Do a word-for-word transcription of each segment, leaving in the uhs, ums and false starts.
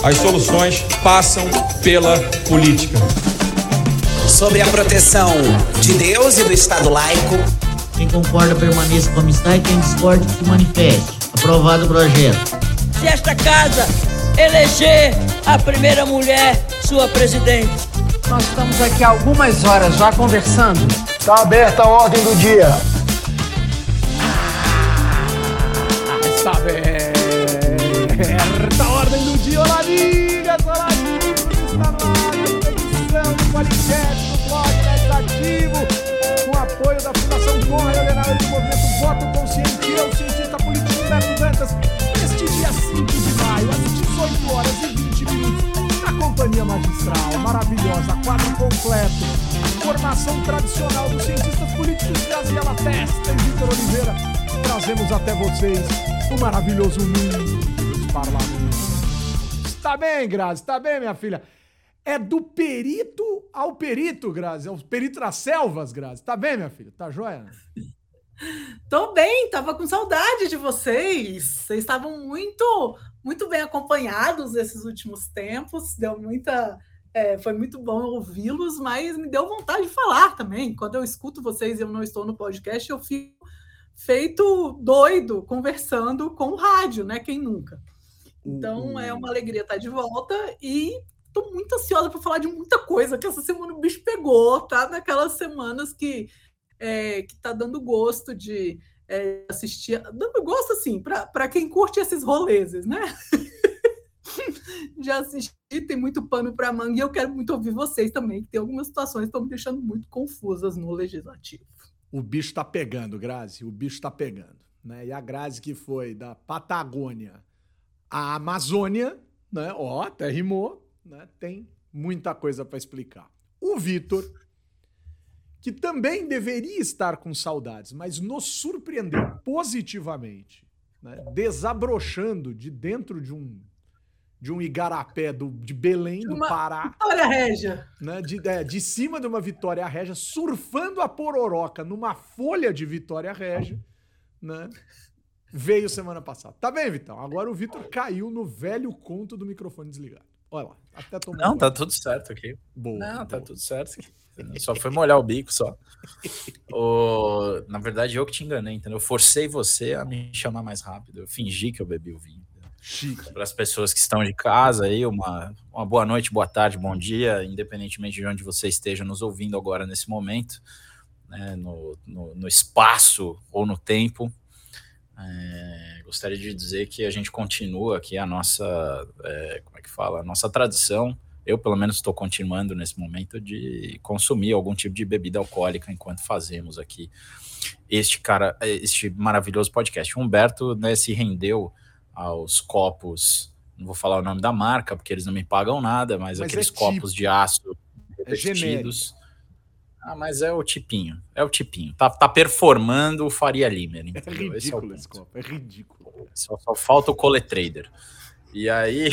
As soluções passam pela política. Sobre a proteção de Deus e do Estado laico. Quem concorda permaneça como está e quem discorda se manifeste. Aprovado o projeto. Se esta casa eleger a primeira mulher sua presidente. Nós estamos aqui há algumas horas já conversando. Está aberta a ordem do dia. Está aberta a ordem do dia. Olá, amigas, olá, amigos. Está na edição do podcast do blog Legislativo, com apoio da Fundação Conrad Adenauer do Movimento Voto Consciente. Eu, cientista político Humberto Dantas, neste dia cinco de maio, às dezoito horas e vinte minutos, na companhia magistral, maravilhosa, quadro completo, formação tradicional dos cientistas políticos Graziela Testa e Vitor Oliveira, trazemos até vocês o maravilhoso mundo dos parlamentos. Está bem, Grazi? Está bem, minha filha? É do perito ao perito, Grazi. É o perito das selvas, Grazi. Tá bem, minha filha? Tá joia? Tô bem, tava com saudade de vocês. Vocês estavam muito, muito bem acompanhados esses últimos tempos. Deu muita, é, foi muito bom ouvi-los, mas me deu vontade de falar também. Quando eu escuto vocês e eu não estou no podcast, eu fico feito doido conversando com o rádio, né? Quem nunca? Então, é uma alegria estar de volta e tô muito ansiosa para falar de muita coisa, que essa semana o bicho pegou, tá? Naquelas semanas que, é, que tá dando gosto de é, assistir, dando gosto, assim, para quem curte esses roleses, né? De assistir, tem muito pano para manga, e eu quero muito ouvir vocês também, que tem algumas situações que estão me deixando muito confusas no Legislativo. O bicho tá pegando, Grazi, o bicho tá pegando, né? E a Grazi que foi da Patagônia à Amazônia, né? Ó, até rimou, né? Tem muita coisa para explicar. O Vitor, que também deveria estar com saudades, mas nos surpreendeu positivamente, né? Desabrochando de dentro de um de um igarapé do, de Belém, do uma Pará. Vitória Régia. Né? De, é, de cima de uma Vitória Régia, surfando a pororoca numa folha de Vitória Régia, né? Veio semana passada. Tá bem, Vitão? Agora o Vitor caiu no velho conto do microfone desligado. Olha lá, até tomou. Não, tá tudo certo aqui. Boa. Não, boa. tá tudo certo aqui. Só foi molhar o bico, só. O... Na verdade, eu que te enganei, entendeu? Eu forcei você a me chamar mais rápido. Eu fingi que eu bebi o vinho. Chique. Para as pessoas que estão de casa aí, uma, uma boa noite, boa tarde, bom dia, independentemente de onde você esteja nos ouvindo agora nesse momento, né, no, no, no espaço ou no tempo. É, gostaria de dizer que a gente continua aqui a nossa, é, como é que fala, a nossa tradição. Eu, pelo menos, estou continuando nesse momento de consumir algum tipo de bebida alcoólica enquanto fazemos aqui este, cara, este maravilhoso podcast. O Humberto, né, se rendeu aos copos, não vou falar o nome da marca, porque eles não me pagam nada, mas, mas aqueles é tipo, copos de aço revestidos. É ah, mas é o tipinho, é o tipinho. Tá, tá performando o Faria Limer. É ridículo esse, é o esse copo, é ridículo. Só, só falta o Coletrader. E aí...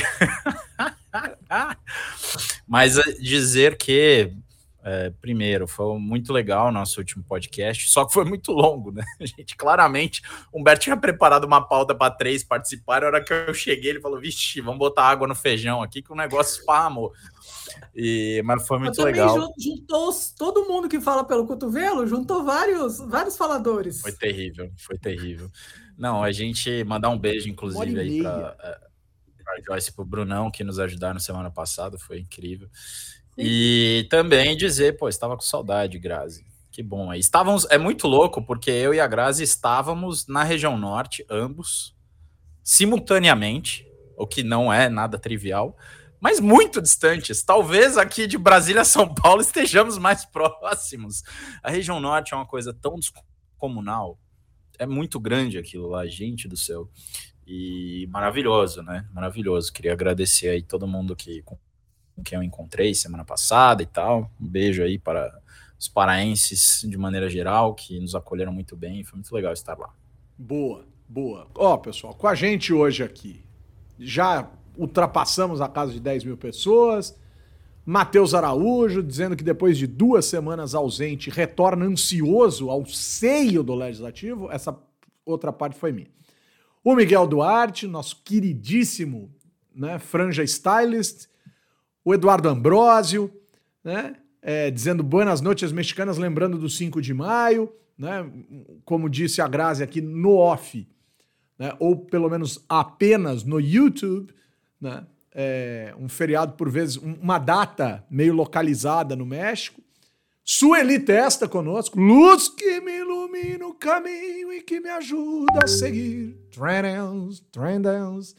mas dizer que, é, primeiro, foi muito legal o nosso último podcast, só que foi muito longo, né? A gente, claramente, o Humberto tinha preparado uma pauta para três participarem, a hora que eu cheguei, ele falou, vixe, vamos botar água no feijão aqui, que o negócio espamou. E, mas foi muito legal. Juntou todo mundo que fala pelo cotovelo, juntou vários, vários faladores. Foi terrível, foi terrível. Não, a gente mandar um beijo, inclusive, aí para a Joyce e para o Brunão, que nos ajudaram semana passada, foi incrível. E também dizer, pô, estava com saudade, Grazi. Que bom. Aí estávamos, é muito louco, porque eu e a Grazi estávamos na região norte, ambos, simultaneamente, o que não é nada trivial, mas muito distantes. Talvez aqui de Brasília a São Paulo estejamos mais próximos. A região norte é uma coisa tão descomunal, é muito grande aquilo lá, gente do céu. E maravilhoso, né? Maravilhoso. Queria agradecer aí todo mundo que... com quem eu encontrei semana passada e tal, um beijo aí para os paraenses de maneira geral, que nos acolheram muito bem, foi muito legal estar lá. Boa, boa. Ó, pessoal, com a gente hoje aqui, já ultrapassamos a casa de dez mil pessoas, Matheus Araújo dizendo que depois de duas semanas ausente, retorna ansioso ao seio do Legislativo, essa outra parte foi minha. O Miguel Duarte, nosso queridíssimo né, Franja Stylist, o Eduardo Ambrosio, né, é, dizendo buenas noches mexicanas, lembrando do cinco de maio, né, como disse a Grazi aqui no off, né, ou pelo menos apenas no YouTube, né, é, um feriado por vezes, uma data meio localizada no México. Sueli Testa conosco, luz que me ilumina o caminho e que me ajuda a seguir. Trendels, Trendels.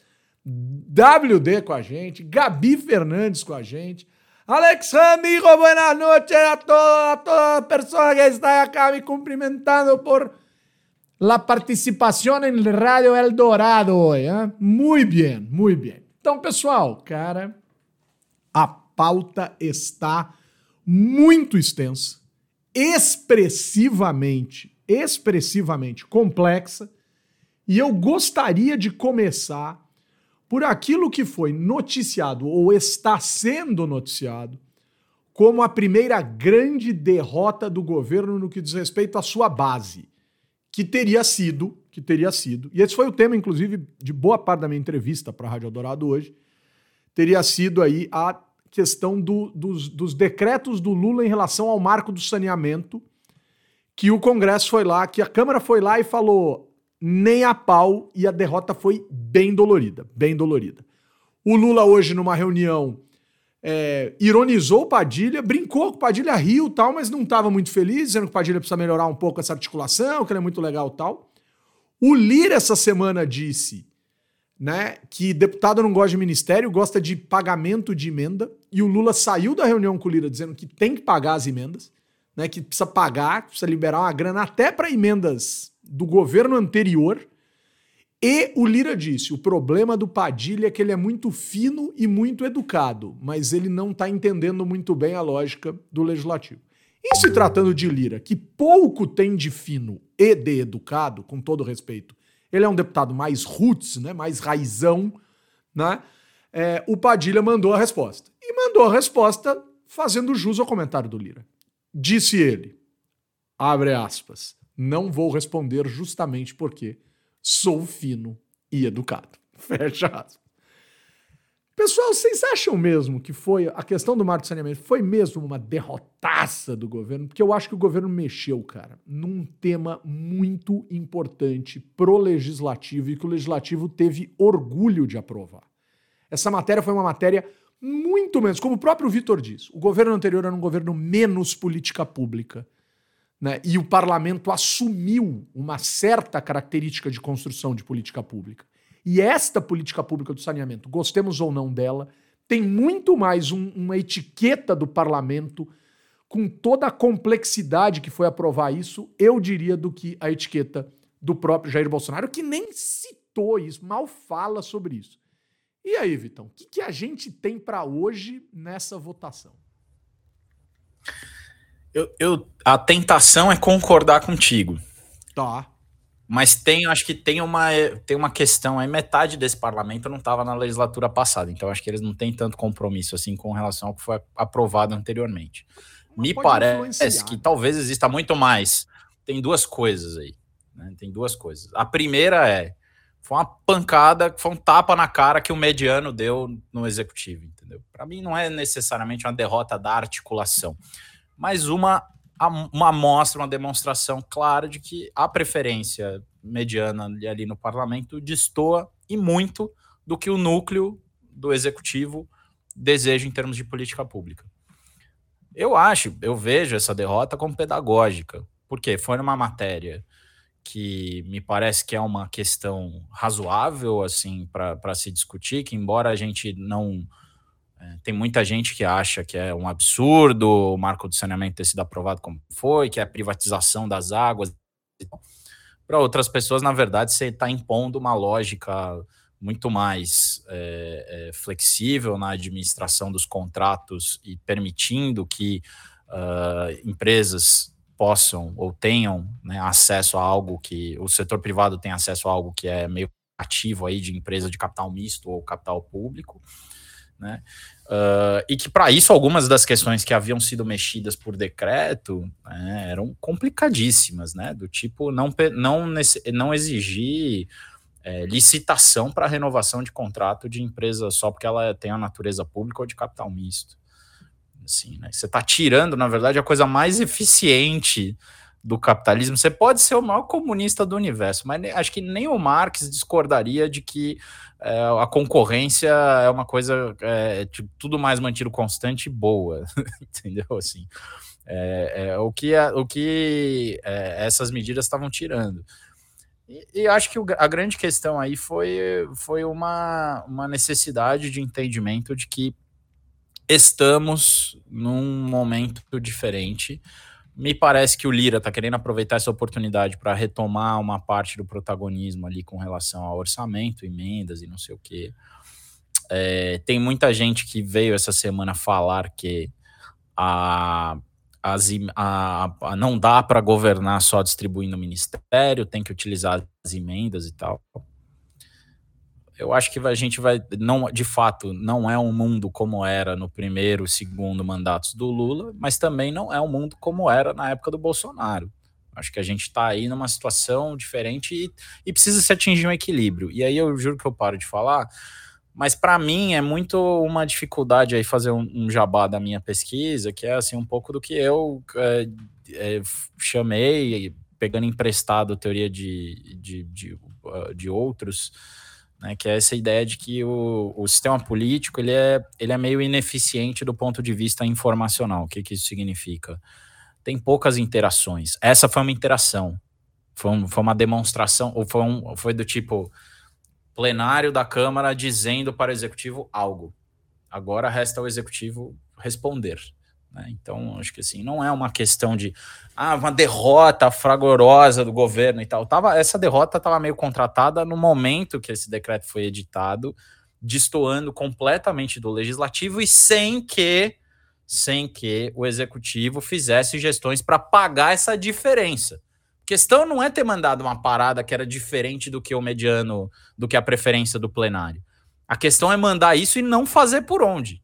W D com a gente, Gabi Fernandes com a gente. Alex amigo, buenas noches a toda, a toda persona que está acá me cumprimentando por la participación en Radio Eldorado hoy. ¿eh? Muy bien, muy bien. Então, pessoal, cara, a pauta está muito extensa, expressivamente, expressivamente complexa, e eu gostaria de começar por aquilo que foi noticiado, ou está sendo noticiado, como a primeira grande derrota do governo no que diz respeito à sua base, que teria sido, que teria sido, e esse foi o tema, inclusive, de boa parte da minha entrevista para a Rádio Eldorado hoje, teria sido aí a questão do, dos, dos decretos do Lula em relação ao marco do saneamento, que o Congresso foi lá, que a Câmara foi lá e falou nem a pau, e a derrota foi bem dolorida, bem dolorida. O Lula hoje, numa reunião, é, ironizou o Padilha, brincou com o Padilha, riu e tal, mas não estava muito feliz, dizendo que o Padilha precisa melhorar um pouco essa articulação, que ele é muito legal e tal. O Lira, essa semana, disse, né, que deputado não gosta de ministério, gosta de pagamento de emenda, e o Lula saiu da reunião com o Lira dizendo que tem que pagar as emendas, né, que precisa pagar, precisa liberar uma grana até para emendas do governo anterior, e o Lira disse, o problema do Padilha é que ele é muito fino e muito educado, mas ele não está entendendo muito bem a lógica do Legislativo. Em se tratando de Lira, que pouco tem de fino e de educado, com todo respeito, ele é um deputado mais roots, né, mais raizão, né? É, o Padilha mandou a resposta. E mandou a resposta fazendo jus ao comentário do Lira. Disse ele, abre aspas, não vou responder justamente porque sou fino e educado. Fecha aspas. Pessoal, vocês acham mesmo que foi a questão do marco de saneamento foi mesmo uma derrotaça do governo? Porque eu acho que o governo mexeu, cara, num tema muito importante pro legislativo e que o legislativo teve orgulho de aprovar. Essa matéria foi uma matéria muito menos, como o próprio Vitor diz, o governo anterior era um governo menos política pública, né? E o parlamento assumiu uma certa característica de construção de política pública. E esta política pública do saneamento, gostemos ou não dela, tem muito mais um, uma etiqueta do parlamento com toda a complexidade que foi aprovar isso, eu diria, do que a etiqueta do próprio Jair Bolsonaro, que nem citou isso, mal fala sobre isso. E aí, Vitão, o que, que a gente tem para hoje nessa votação? Eu, eu, a tentação é concordar contigo. Tá. Mas tem, acho que tem uma, tem uma questão aí, metade desse parlamento não estava na legislatura passada, então acho que eles não têm tanto compromisso assim com relação ao que foi aprovado anteriormente. Mas me parece que talvez exista muito mais. Tem duas coisas aí, né? Tem duas coisas. A primeira é, foi uma pancada, foi um tapa na cara que o mediano deu no executivo, entendeu? Para mim não é necessariamente uma derrota da articulação, mas uma uma amostra, uma demonstração clara de que a preferência mediana ali no parlamento destoa e muito do que o núcleo do executivo deseja em termos de política pública. Eu acho, eu vejo essa derrota como pedagógica, porque foi numa matéria que me parece que é uma questão razoável assim, para se discutir, que embora a gente não... É, tem muita gente que acha que é um absurdo o marco do saneamento ter sido aprovado como foi, que é a privatização das águas. Para outras pessoas, na verdade, você está impondo uma lógica muito mais é, é, flexível na administração dos contratos e permitindo que uh, empresas possam ou tenham, né, acesso a algo que o setor privado tem acesso a algo que é meio ativo aí de empresa de capital misto ou capital público. Né? Uh, e que para isso algumas das questões que haviam sido mexidas por decreto, né, eram complicadíssimas, né? Do tipo não, não, não exigir é, licitação para renovação de contrato de empresa só porque ela tem a natureza pública ou de capital misto. Assim, né? Você está tirando, na verdade, a coisa mais eficiente do capitalismo. Você pode ser o maior comunista do universo, mas acho que nem o Marx discordaria de que é, a concorrência é uma coisa é, tipo, tudo mais mantido constante e boa, entendeu? Assim, é, é, o que, é, o que é, essas medidas estavam tirando. E, e acho que o, a grande questão aí foi, foi uma, uma necessidade de entendimento de que estamos num momento diferente. Me parece que o Lira está querendo aproveitar essa oportunidade para retomar uma parte do protagonismo ali com relação ao orçamento, emendas e não sei o quê. É, tem muita gente que veio essa semana falar que a, as, a, a não dá para governar só distribuindo o ministério, tem que utilizar as emendas e tal. Eu acho que a gente vai, não, de fato, não é um mundo como era no primeiro e segundo mandatos do Lula, mas também não é um mundo como era na época do Bolsonaro. Acho que a gente está aí numa situação diferente e, e precisa se atingir um equilíbrio. E aí eu juro que eu paro de falar, mas para mim é muito uma dificuldade aí fazer um, um jabá da minha pesquisa, que é assim um pouco do que eu é, é, chamei, pegando emprestado a teoria de, de, de, de outros, né, que é essa ideia de que o, o sistema político ele é, ele é meio ineficiente do ponto de vista informacional. O que, que isso significa? Tem poucas interações. Essa foi uma interação, foi, um, foi uma demonstração, ou foi, um, foi do tipo plenário da Câmara dizendo para o Executivo algo. Agora resta ao Executivo responder. Né? Então, acho que assim, não é uma questão de ah, uma derrota fragorosa do governo e tal. Tava, essa derrota estava meio contratada no momento que esse decreto foi editado, destoando completamente do legislativo e sem que, sem que o executivo fizesse gestões para pagar essa diferença. A questão não é ter mandado uma parada que era diferente do que o mediano, do que a preferência do plenário. A questão é mandar isso e não fazer por onde.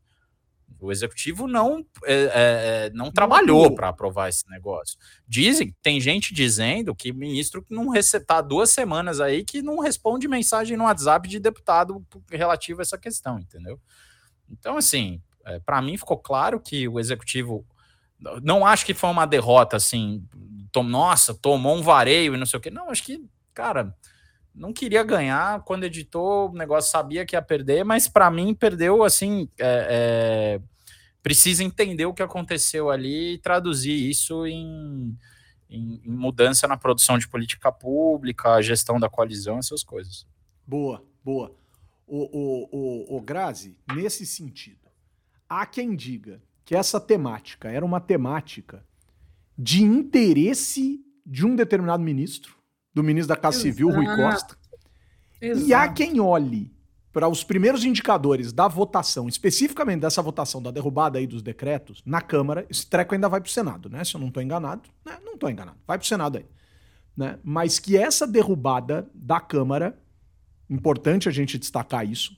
O executivo não, é, é, não trabalhou para aprovar esse negócio. Dizem, tem gente dizendo que o ministro não está duas semanas aí que não responde mensagem no WhatsApp de deputado relativo a essa questão, entendeu? Então, assim, é, para mim ficou claro que o executivo, não acho que foi uma derrota, assim, tom, nossa, tomou um vareio e não sei o quê. Não, acho que, cara, não queria ganhar, quando editou o negócio sabia que ia perder, mas para mim perdeu, assim, é, é, precisa entender o que aconteceu ali e traduzir isso em, em, em mudança na produção de política pública, a gestão da coalizão, essas coisas. Boa, boa. O, o, o, o Grazi, nesse sentido, há quem diga que essa temática era uma temática de interesse de um determinado ministro, do ministro da Casa Exato. Civil, Rui Costa. Exato. E há quem olhe para os primeiros indicadores da votação, especificamente dessa votação da derrubada aí dos decretos, na Câmara. Esse treco ainda vai para o Senado, né? Se eu não estou enganado, né? Não estou enganado, vai para o Senado aí. Né? Mas que essa derrubada da Câmara, importante a gente destacar isso,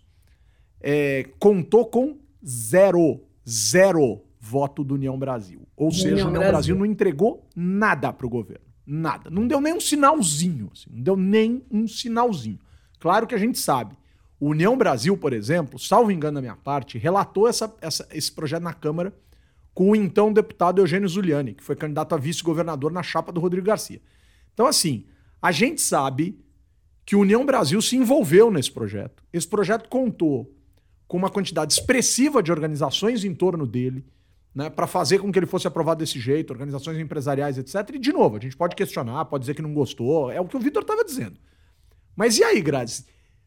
é, contou com zero, zero voto do União Brasil. Ou União seja, o União Brasil. Brasil não entregou nada para o governo. Nada. Não deu nem um sinalzinho. Assim, não deu nem um sinalzinho. Claro que a gente sabe. O União Brasil, por exemplo, salvo engano da minha parte, relatou essa, essa, esse projeto na Câmara com o então deputado Eugênio Zuliani, que foi candidato a vice-governador na chapa do Rodrigo Garcia. Então, assim, a gente sabe que o União Brasil se envolveu nesse projeto. Esse projeto contou com uma quantidade expressiva de organizações em torno dele, né, para fazer com que ele fosse aprovado desse jeito, organizações empresariais, etcétera. E, de novo, a gente pode questionar, pode dizer que não gostou, é o que o Vitor estava dizendo. Mas e aí, Grazi?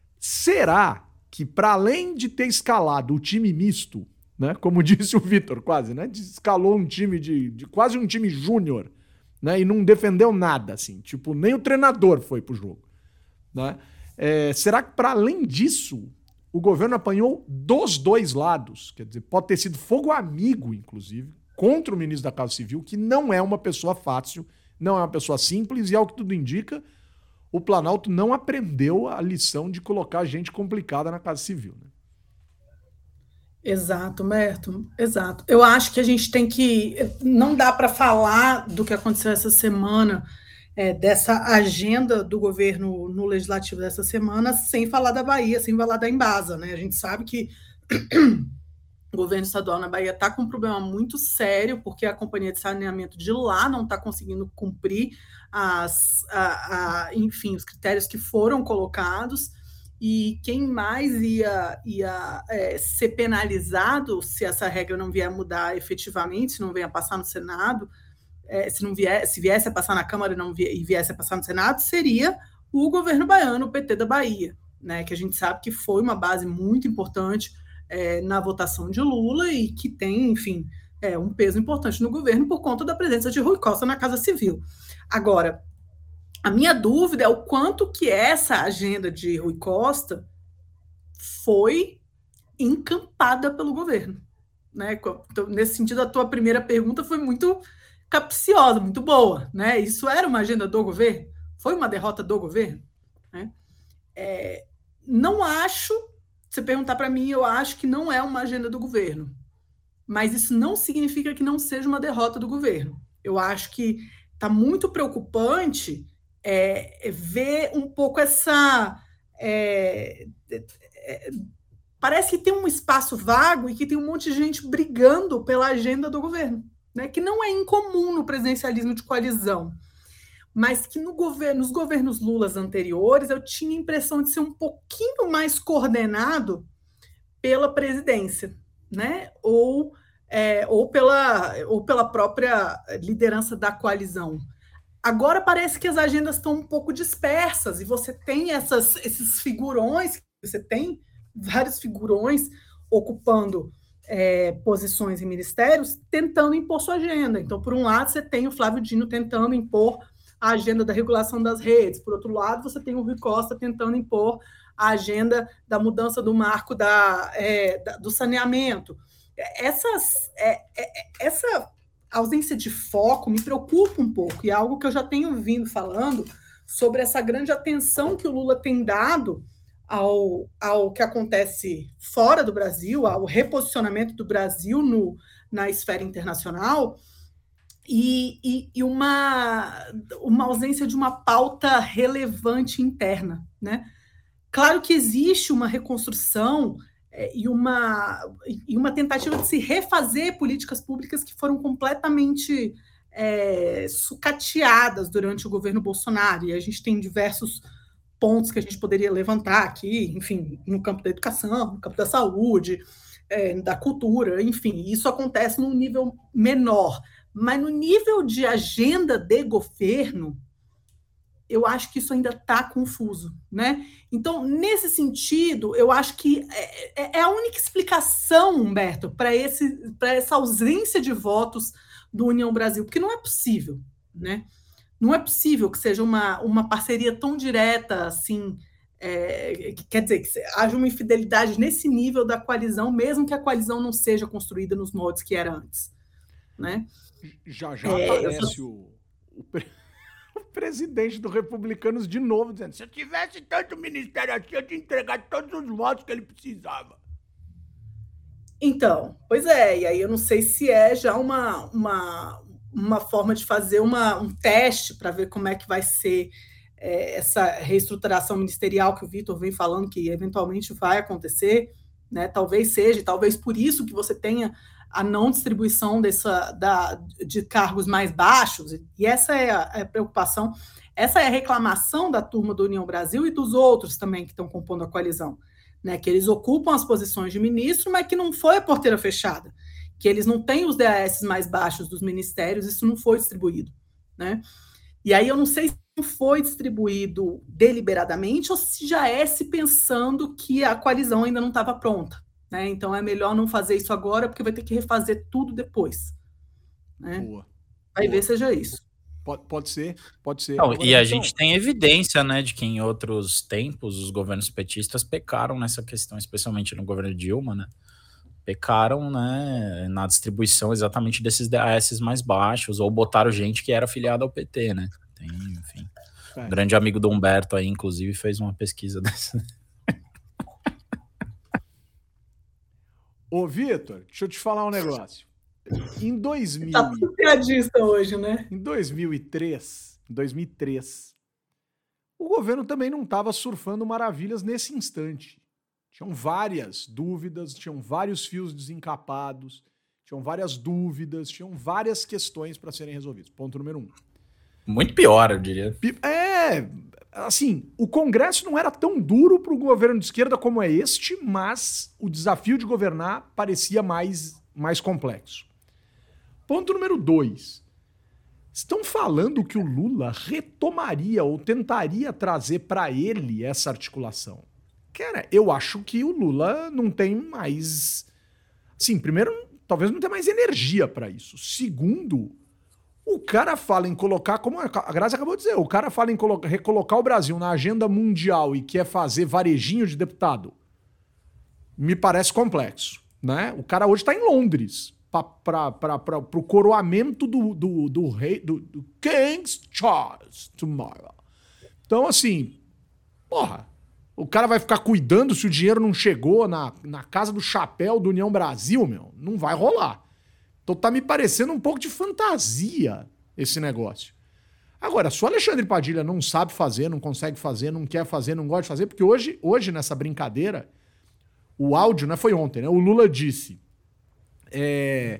Será que, para além de ter escalado o time misto, né, como disse o Vitor, quase, né, escalou um time de, de quase um time júnior, né, e não defendeu nada, assim, tipo, nem o treinador foi pro jogo, né? É, será que, para além disso, o governo apanhou dos dois lados? Quer dizer, pode ter sido fogo amigo, inclusive, contra o ministro da Casa Civil, que não é uma pessoa fácil, não é uma pessoa simples, e ao que tudo indica, o Planalto não aprendeu a lição de colocar gente complicada na Casa Civil. Né? Exato, Merto, exato. Eu acho que a gente tem que... Não dá para falar do que aconteceu essa semana é, dessa agenda do governo no legislativo dessa semana, sem falar da Bahia, sem falar da Embasa, né? A gente sabe que o governo estadual na Bahia está com um problema muito sério, porque a companhia de saneamento de lá não está conseguindo cumprir as, a, a, enfim, os critérios que foram colocados, e quem mais ia, ia é, ser penalizado se essa regra não vier mudar efetivamente, se não vier a passar no Senado, é, se, não vier, se viesse a passar na Câmara e não vier, e viesse a passar no Senado, seria o governo baiano, o P T da Bahia, né, que a gente sabe que foi uma base muito importante é, na votação de Lula e que tem, enfim, é, um peso importante no governo por conta da presença de Rui Costa na Casa Civil. Agora, a minha dúvida é o quanto que essa agenda de Rui Costa foi encampada pelo governo, né? Então, nesse sentido, a tua primeira pergunta foi muito capciosa, muito boa, né? Isso era uma agenda do governo? Foi uma derrota do governo? Né? É, não acho, se você perguntar para mim, eu acho que não é uma agenda do governo, mas isso não significa que não seja uma derrota do governo. Eu acho que está muito preocupante é, ver um pouco essa... É, é, parece que tem um espaço vago e que tem um monte de gente brigando pela agenda do governo, né? Que não é incomum no presidencialismo de coalizão, mas que no governo, nos governos Lulas anteriores eu tinha a impressão de ser um pouquinho mais coordenado pela presidência, né? Ou, é, ou, pela, ou pela própria liderança da coalizão. Agora parece que as agendas estão um pouco dispersas e você tem essas, esses figurões, você tem vários figurões ocupando é, posições em ministérios, tentando impor sua agenda. Então, por um lado, você tem o Flávio Dino tentando impor a agenda da regulação das redes. Por outro lado, você tem o Rui Costa tentando impor a agenda da mudança do marco da, é, da, do saneamento. Essas, é, é, essa ausência de foco me preocupa um pouco, e é algo que eu já tenho vindo falando sobre essa grande atenção que o Lula tem dado ao, ao que acontece fora do Brasil, ao reposicionamento do Brasil no, na esfera internacional, e, e, e uma, uma ausência de uma pauta relevante interna, né? Claro que existe uma reconstrução é, e, uma, e uma tentativa de se refazer políticas públicas que foram completamente é, sucateadas durante o governo Bolsonaro, e a gente tem diversos pontos que a gente poderia levantar aqui, enfim, no campo da educação, no campo da saúde, é, da cultura, enfim, isso acontece num nível menor, mas no nível de agenda de governo, eu acho que isso ainda está confuso, né? Então, nesse sentido, eu acho que é, é a única explicação, Humberto, para esse, para essa ausência de votos do União Brasil, porque não é possível, né? Não é possível que seja uma, uma parceria tão direta assim, é, que, quer dizer, que haja uma infidelidade nesse nível da coalizão, mesmo que a coalizão não seja construída nos moldes que era antes, né? Já já é, aparece só... o, o, pre... o presidente do Republicanos de novo dizendo: se eu tivesse tanto ministério assim, eu tinha entregado todos os votos que ele precisava. Então, pois é, e aí eu não sei se é já uma, uma, uma forma de fazer uma, um teste para ver como é que vai ser é, essa reestruturação ministerial que o Vitor vem falando que eventualmente vai acontecer, né? Talvez seja, talvez por isso que você tenha a não distribuição dessa, da, de cargos mais baixos, e essa é a, a preocupação, essa é a reclamação da turma do União Brasil e dos outros também que estão compondo a coalizão, né, que eles ocupam as posições de ministro, mas que não foi a porteira fechada, que eles não têm os D A S mais baixos dos ministérios, isso não foi distribuído, né? E aí eu não sei se não foi distribuído deliberadamente ou se já é se pensando que a coalizão ainda não estava pronta. Né? Então é melhor não fazer isso agora, porque vai ter que refazer tudo depois. Né? Boa. Vai Boa. ver seja isso. Pode, pode ser, pode ser. Não, agora, e a então... gente tem evidência, né, de que em outros tempos os governos petistas pecaram nessa questão, especialmente no governo Dilma, né? Pecaram, né, na distribuição exatamente desses D A S mais baixos, ou botaram gente que era afiliada ao P T, né? Tem, enfim. É. Um grande amigo do Humberto aí, inclusive, fez uma pesquisa dessa. Ô, Vitor, deixa eu te falar um negócio. Em dois mil... Tá tudo piadista hoje, né? Em dois mil e três, em dois mil e três. O governo também não estava surfando maravilhas nesse instante. Tinham várias dúvidas, tinham vários fios desencapados, tinham várias dúvidas, tinham várias questões para serem resolvidas. Ponto número um. Muito pior, eu diria. É, assim, o Congresso não era tão duro para o governo de esquerda como é este, mas o desafio de governar parecia mais, mais complexo. Ponto número dois. Estão falando que o Lula retomaria ou tentaria trazer para ele essa articulação. Cara, eu acho que o Lula não tem mais... Sim, primeiro, talvez não tenha mais energia para isso. Segundo, o cara fala em colocar, como a Grazi acabou de dizer, o cara fala em colo- recolocar o Brasil na agenda mundial e quer fazer varejinho de deputado. Me parece complexo, né? O cara hoje está em Londres para o coroamento do, do, do rei, do, do King Charles tomorrow. Então, assim, porra, o cara vai ficar cuidando se o dinheiro não chegou na, na casa do chapéu do União Brasil, meu? Não vai rolar. Então tá me parecendo um pouco de fantasia esse negócio. Agora, se o Alexandre Padilha não sabe fazer, não consegue fazer, não quer fazer, não gosta de fazer, porque hoje, hoje nessa brincadeira, o áudio, né, foi ontem, né? O Lula disse, é,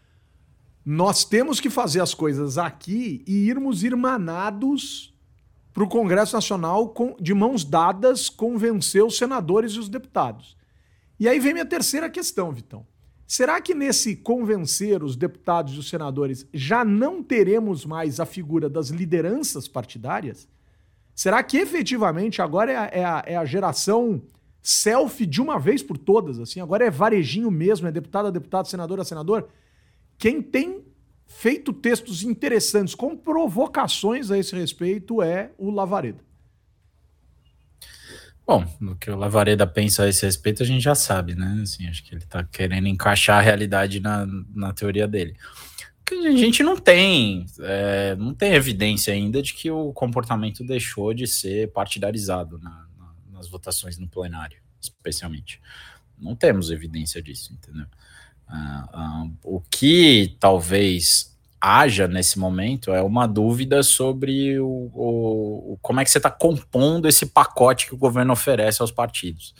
nós temos que fazer as coisas aqui e irmos irmanados para o Congresso Nacional com, de mãos dadas convencer os senadores e os deputados. E aí vem minha terceira questão, Vitão. Será que nesse convencer os deputados e os senadores já não teremos mais a figura das lideranças partidárias? Será que efetivamente agora é a, é a, é a geração selfie de uma vez por todas? Assim, agora é varejinho mesmo, é deputado a deputado, senador a senador? Quem tem feito textos interessantes com provocações a esse respeito é o Lavareda. Bom, no que o Lavareda pensa a esse respeito a gente já sabe, né? Assim, acho que ele tá querendo encaixar a realidade na, na teoria dele. Porque a gente não tem, é, não tem evidência ainda de que o comportamento deixou de ser partidarizado na, na, nas votações no plenário, especialmente. Não temos evidência disso, entendeu? Ah, ah, o que talvez haja nesse momento é uma dúvida sobre o, o, o, como é que você está compondo esse pacote que o governo oferece aos partidos.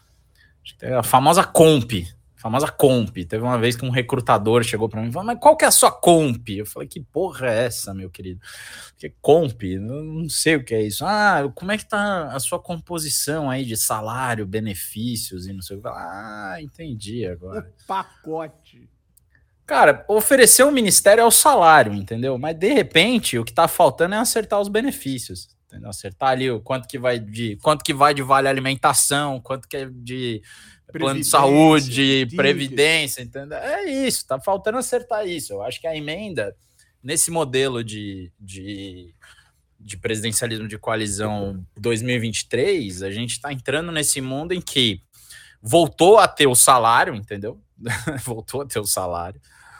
A famosa comp, a famosa comp. Teve uma vez que um recrutador chegou para mim e falou, mas qual que é a sua comp? Eu falei, que porra é essa, meu querido? Que comp? Não, não sei o que é isso. Ah, como é que tá a sua composição aí de salário, benefícios e não sei o que. Ah, entendi agora. O pacote. Cara, oferecer o ministério é o salário, entendeu? Mas, de repente, o que tá faltando é acertar os benefícios, entendeu? Acertar ali o quanto que vai de, quanto que vai de vale alimentação, quanto que é de plano de saúde, previdência, entendeu? É isso, tá faltando acertar isso. Eu acho que a emenda, nesse modelo de, de, de presidencialismo de coalizão dois mil e vinte e três, a gente tá entrando nesse mundo em que voltou a ter o salário, entendeu? Voltou a ter o salário.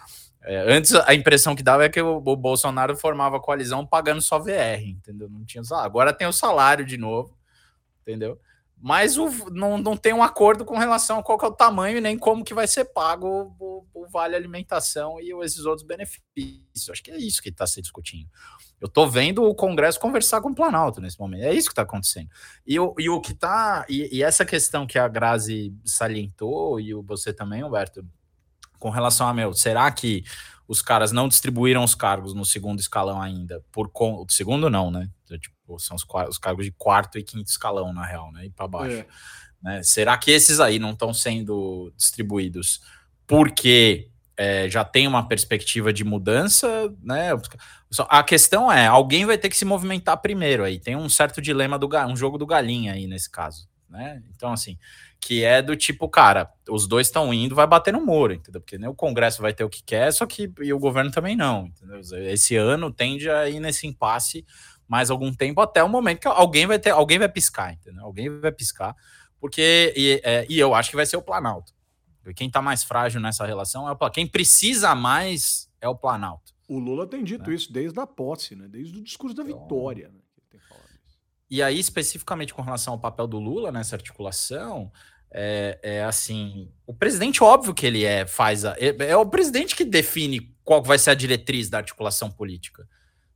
É, antes a impressão que dava é que o, o Bolsonaro formava a coalizão pagando só V R, entendeu? Não tinha salário. Agora tem o salário de novo, entendeu? Mas o, não, não tem um acordo com relação a qual que é o tamanho e nem como que vai ser pago o, o, o vale alimentação e esses outros benefícios. Acho que é isso que está se discutindo. Eu estou vendo o Congresso conversar com o Planalto nesse momento. É isso que está acontecendo. E o, e o que tá. E, e essa questão que a Grazi salientou, e você também, Humberto, com relação a, meu, será que os caras não distribuíram os cargos no segundo escalão ainda? Por con... Segundo não, né? Tipo, são os, os cargos de quarto e quinto escalão, na real, né? E para baixo. É. Né? Será que esses aí não estão sendo distribuídos porque é, já tem uma perspectiva de mudança, né? A questão é, alguém vai ter que se movimentar primeiro aí. Tem um certo dilema, do um jogo do galinha aí nesse caso, né? Então, assim, que é do tipo, cara, os dois estão indo, vai bater no muro, entendeu? Porque nem o Congresso vai ter o que quer, só que e o governo também não, entendeu? Esse ano tende a ir nesse impasse mais algum tempo, até o momento que alguém vai ter, alguém vai piscar, entendeu? Alguém vai piscar, porque, e, é, e eu acho que vai ser o Planalto. Quem tá mais frágil nessa relação é o Planalto. Quem precisa mais é o Planalto. O Lula tem dito né? isso desde a posse, né? Desde o discurso da então... vitória, né? Que ele tem falado isso. E aí, especificamente com relação ao papel do Lula nessa articulação, é, é assim, o presidente, óbvio que ele é, faz a, é, é o presidente que define qual vai ser a diretriz da articulação política.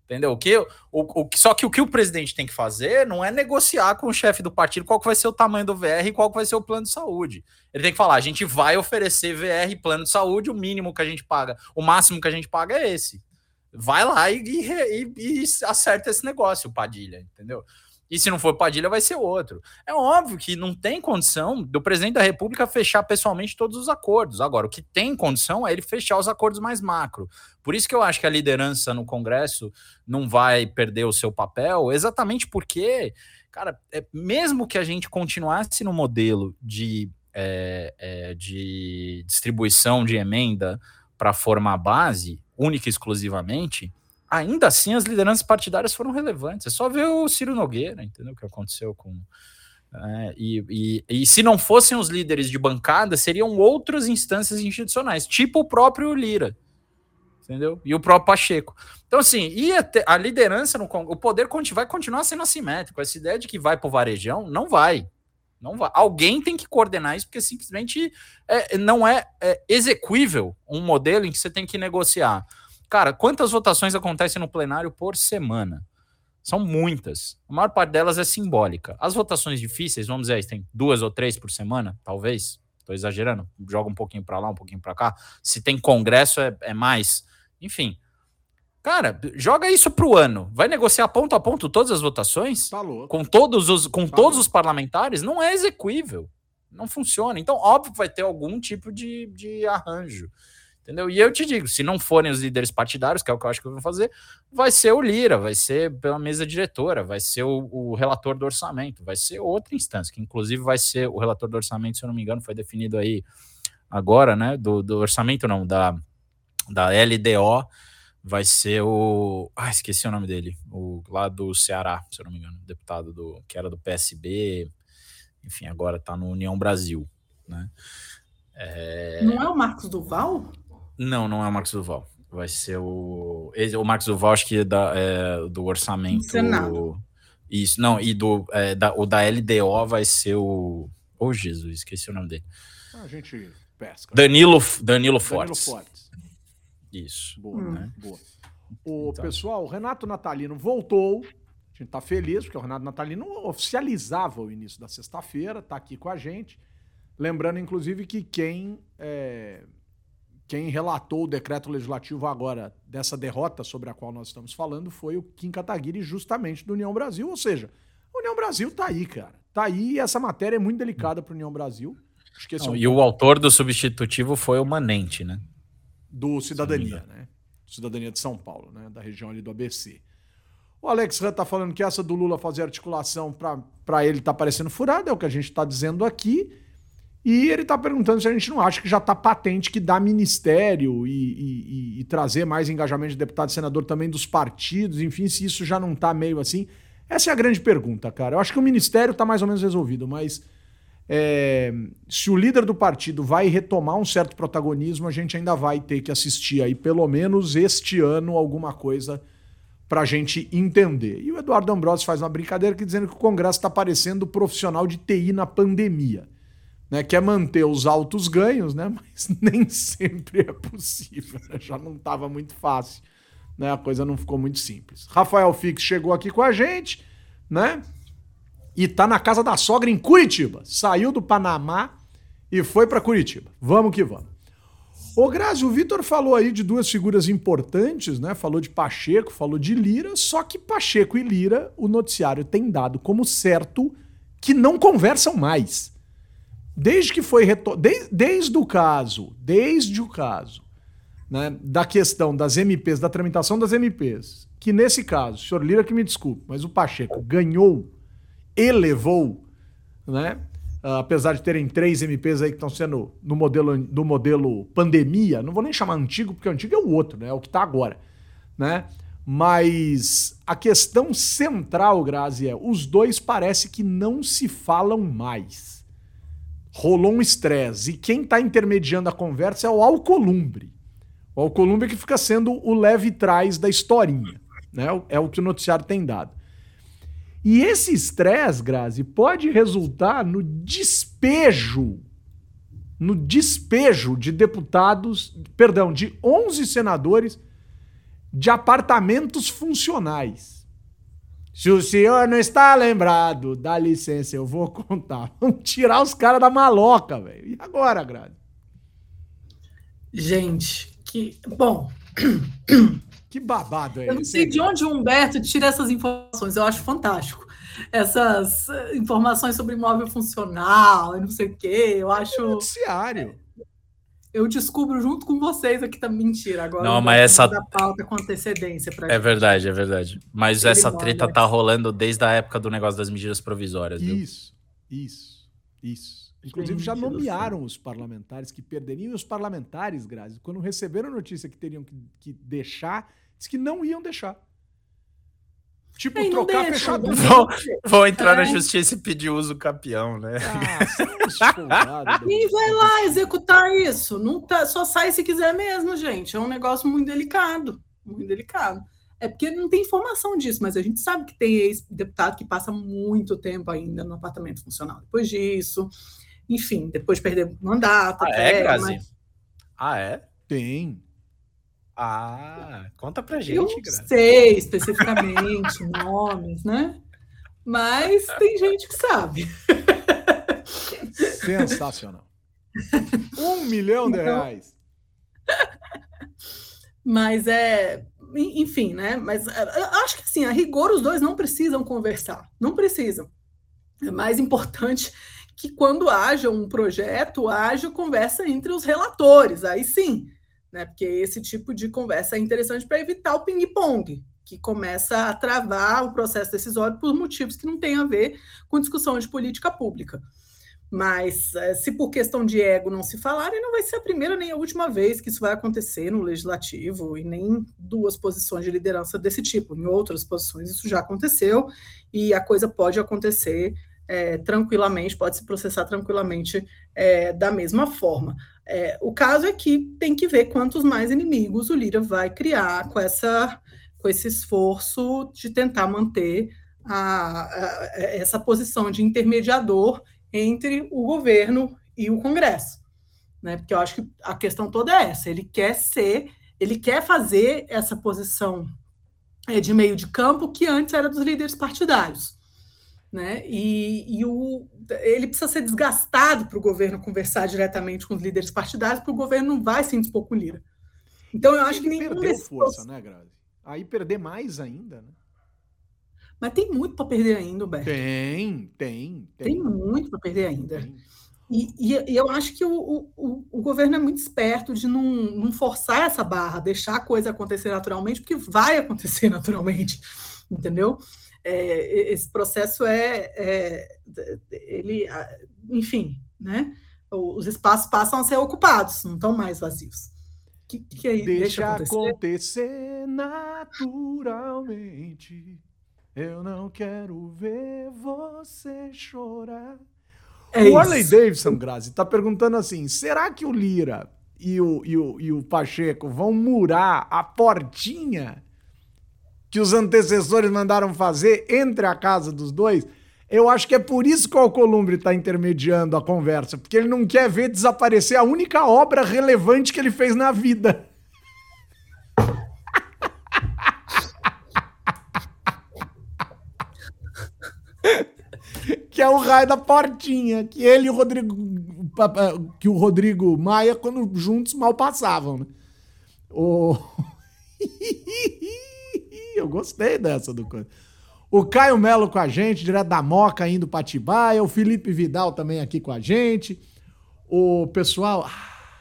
Entendeu? O que, o, o, só que o que o presidente tem que fazer não é negociar com o chefe do partido qual que vai ser o tamanho do V R e qual que vai ser o plano de saúde. Ele tem que falar, a gente vai oferecer V R e plano de saúde, o mínimo que a gente paga, o máximo que a gente paga é esse. Vai lá e, e, e acerta esse negócio, Padilha, entendeu? E se não for Padilha, vai ser outro. É óbvio que não tem condição do presidente da República fechar pessoalmente todos os acordos. Agora, o que tem condição é ele fechar os acordos mais macro. Por isso que eu acho que a liderança no Congresso não vai perder o seu papel, exatamente porque, cara, é, mesmo que a gente continuasse no modelo de, é, é, de distribuição de emenda para formar base, única e exclusivamente, ainda assim as lideranças partidárias foram relevantes. É só ver o Ciro Nogueira, entendeu? O que aconteceu com... É, e, e, e se não fossem os líderes de bancada, seriam outras instâncias institucionais, tipo o próprio Lira, entendeu? E o próprio Pacheco. Então, assim, ia ter, a liderança, no, o poder vai continuar sendo assimétrico. Essa ideia de que vai para o varejão, não vai. Não vai. Alguém tem que coordenar isso, porque simplesmente é, não é, é execuível um modelo em que você tem que negociar. Cara, quantas votações acontecem no plenário por semana? São muitas. A maior parte delas é simbólica. As votações difíceis, vamos dizer, tem duas ou três por semana, talvez. Estou exagerando. Joga um pouquinho para lá, um pouquinho para cá. Se tem congresso, é, é mais. Enfim. Cara, joga isso pro ano. Vai negociar ponto a ponto todas as votações? Tá louco. Com todos os, com tá todos louco. os parlamentares? Não é execuível. Não funciona. Então, óbvio que vai ter algum tipo de, de arranjo. Entendeu? E eu te digo, se não forem os líderes partidários, que é o que eu acho que vão fazer, vai ser o Lira, vai ser pela mesa diretora, vai ser o, o relator do orçamento, vai ser outra instância, que inclusive vai ser o relator do orçamento, se eu não me engano, foi definido aí agora, né? Do, do orçamento não, da, da L D O, vai ser o... Ah, esqueci o nome dele, o lá do Ceará, se eu não me engano, deputado do, que era do P S B, enfim, agora tá no União Brasil, né? É... Não é o Marcos Duval? Não, não é o Marcos Duval. Vai ser o... Esse, o Marcos Duval, acho que é, da, é do orçamento... Senado. Isso, não, e do, é, da, o da L D O vai ser o... Oh, Jesus, esqueci o nome dele. A gente pesca. Danilo, Danilo Fortes. Danilo Fortes. Isso. Boa, Hum. né? Boa. O Então. pessoal, o Renato Natalino voltou. A gente tá feliz, porque o Renato Natalino oficializava o início da sexta-feira, tá aqui com a gente. Lembrando, inclusive, que quem... É... Quem relatou o decreto legislativo agora dessa derrota sobre a qual nós estamos falando foi o Kim Kataguiri, justamente do União Brasil. Ou seja, o União Brasil tá aí, cara. Tá aí e essa matéria é muito delicada para o União Brasil. Acho que esse Não, é um e o autor do substitutivo foi o Manente, né? do Cidadania, né? Cidadania de São Paulo, né? Da região ali do A B C. O Alex Ran tá falando que essa do Lula fazer articulação para ele tá parecendo furada, é o que a gente tá dizendo aqui. E ele está perguntando se a gente não acha que já está patente que dá ministério e, e, e trazer mais engajamento de deputado e senador também dos partidos, enfim, se isso já não está meio assim. Essa é a grande pergunta, cara. Eu acho que o ministério está mais ou menos resolvido, mas é, se o líder do partido vai retomar um certo protagonismo, a gente ainda vai ter que assistir aí, pelo menos este ano, alguma coisa para a gente entender. E o Eduardo Ambrosio faz uma brincadeira aqui dizendo que o Congresso está parecendo profissional de T I na pandemia. Né, quer manter os altos ganhos, né, mas nem sempre é possível, né, já não estava muito fácil, né, a coisa não ficou muito simples. Rafael Fix chegou aqui com a gente, né, e tá na casa da sogra em Curitiba, saiu do Panamá e foi para Curitiba, vamos que vamos. Ô Grazi, o Vitor falou aí de duas figuras importantes, né, falou de Pacheco, falou de Lira, só que Pacheco e Lira, o noticiário tem dado como certo que não conversam mais. Desde que foi retor... desde, desde o caso, desde o caso, né, da questão das M Ps, da tramitação das M Ps, que nesse caso, o senhor Lira que me desculpe, mas o Pacheco ganhou, elevou, né, apesar de terem três M Ps aí que estão sendo no modelo, no modelo pandemia, não vou nem chamar antigo, porque o antigo é o outro, né, é o que está agora, né, mas a questão central, Grazi, é, os dois parece que não se falam mais. Rolou um estresse. E quem está intermediando a conversa é o Alcolumbre. O Alcolumbre que fica sendo o leve trás da historinha. Né? É o que o noticiário tem dado. E esse estresse, Grazi, pode resultar no despejo, no despejo de deputados, perdão, de onze senadores de apartamentos funcionais. Se o senhor não está lembrado, dá licença, eu vou contar. Vamos tirar os caras da maloca, velho. E agora, Grazi? Gente, que... Bom... Que babado é esse? Eu não sei de onde o Humberto tira essas informações. Eu acho fantástico. Essas informações sobre imóvel funcional e não sei o quê. Eu acho... Noticiário. Eu descubro junto com vocês aqui tá mentira agora. Não, mas essa da pauta com antecedência pra é gente. verdade, é verdade. Mas Ele essa manda. treta tá rolando desde a época do negócio das medidas provisórias, viu? Isso, isso, isso. Inclusive já Gente do nomearam os parlamentares que perderiam. E os parlamentares, Grazi, quando receberam a notícia que teriam que, que deixar, disse que não iam deixar. Tipo, Ei, não trocar deixa, fechadura. não Vão, vão entrar É. na justiça e pedir uso capião, né? Ah, são uns folgados. Quem vai lá executar isso? Não tá, só sai se quiser mesmo, gente. É um negócio muito delicado. Muito delicado. É porque não tem informação disso, mas a gente sabe que tem ex-deputado que passa muito tempo ainda no apartamento funcional. Depois disso, enfim, depois de perder o mandato. Ah, até, é, Grazi? mas Ah, é? Tem. Ah, conta pra eu gente, não Grazi. sei especificamente nomes, né? Mas tem gente que sabe. Sensacional. Um milhão de Então- reais. Mas é, enfim, né? Mas é, eu acho que assim, a rigor os dois não precisam conversar, não precisam. É mais importante que quando haja um projeto, haja conversa entre os relatores, aí sim, né? Porque esse tipo de conversa é interessante para evitar o ping-pong, que começa a travar o processo decisório por motivos que não têm a ver com discussão de política pública. Mas eh, se por questão de ego não se falarem, não vai ser a primeira nem a última vez que isso vai acontecer no legislativo, e nem duas posições de liderança desse tipo. Em outras posições isso já aconteceu, e a coisa pode acontecer eh, tranquilamente, pode se processar tranquilamente eh, da mesma forma. Eh, o caso é que tem que ver quantos mais inimigos o Lira vai criar com, essa, com esse esforço de tentar manter a, a, essa posição de intermediador entre o governo e o Congresso, né? Porque eu acho que a questão toda é essa, ele quer ser, ele quer fazer essa posição é, de meio de campo que antes era dos líderes partidários, né? E, e o, ele precisa ser desgastado para o governo conversar diretamente com os líderes partidários, porque o governo não vai se indispor com o Lira. Então eu acho que nenhum Perdeu desses... força, né, Grazi? Aí perder mais ainda, né? Mas tem muito para perder ainda, Humberto. Tem, tem, tem. Tem muito para perder ainda. Tem. E, e, e eu acho que o, o, o governo é muito esperto de não, não forçar essa barra, deixar a coisa acontecer naturalmente, porque vai acontecer naturalmente, entendeu? É, esse processo é, é ele, enfim, né? Os espaços passam a ser ocupados, não estão mais vazios. Que, que aí, Deixa, deixa acontecer. acontecer naturalmente. Eu não quero ver você chorar. É o Harley isso. Davidson, Grazi, tá perguntando assim, será que o Lira e o, e, o, e o Pacheco vão murar a portinha que os antecessores mandaram fazer entre a casa dos dois? Eu acho que é por isso que o Alcolumbre está intermediando a conversa, porque ele não quer ver desaparecer a única obra relevante que ele fez na vida. Que é o raio da portinha, que ele e o Rodrigo, que o Rodrigo Maia, quando juntos, mal passavam, né? O... Eu gostei dessa do coisa. O Caio Melo com a gente, direto da Moca, indo para Atibaia. O Felipe Vidal também aqui com a gente. O pessoal...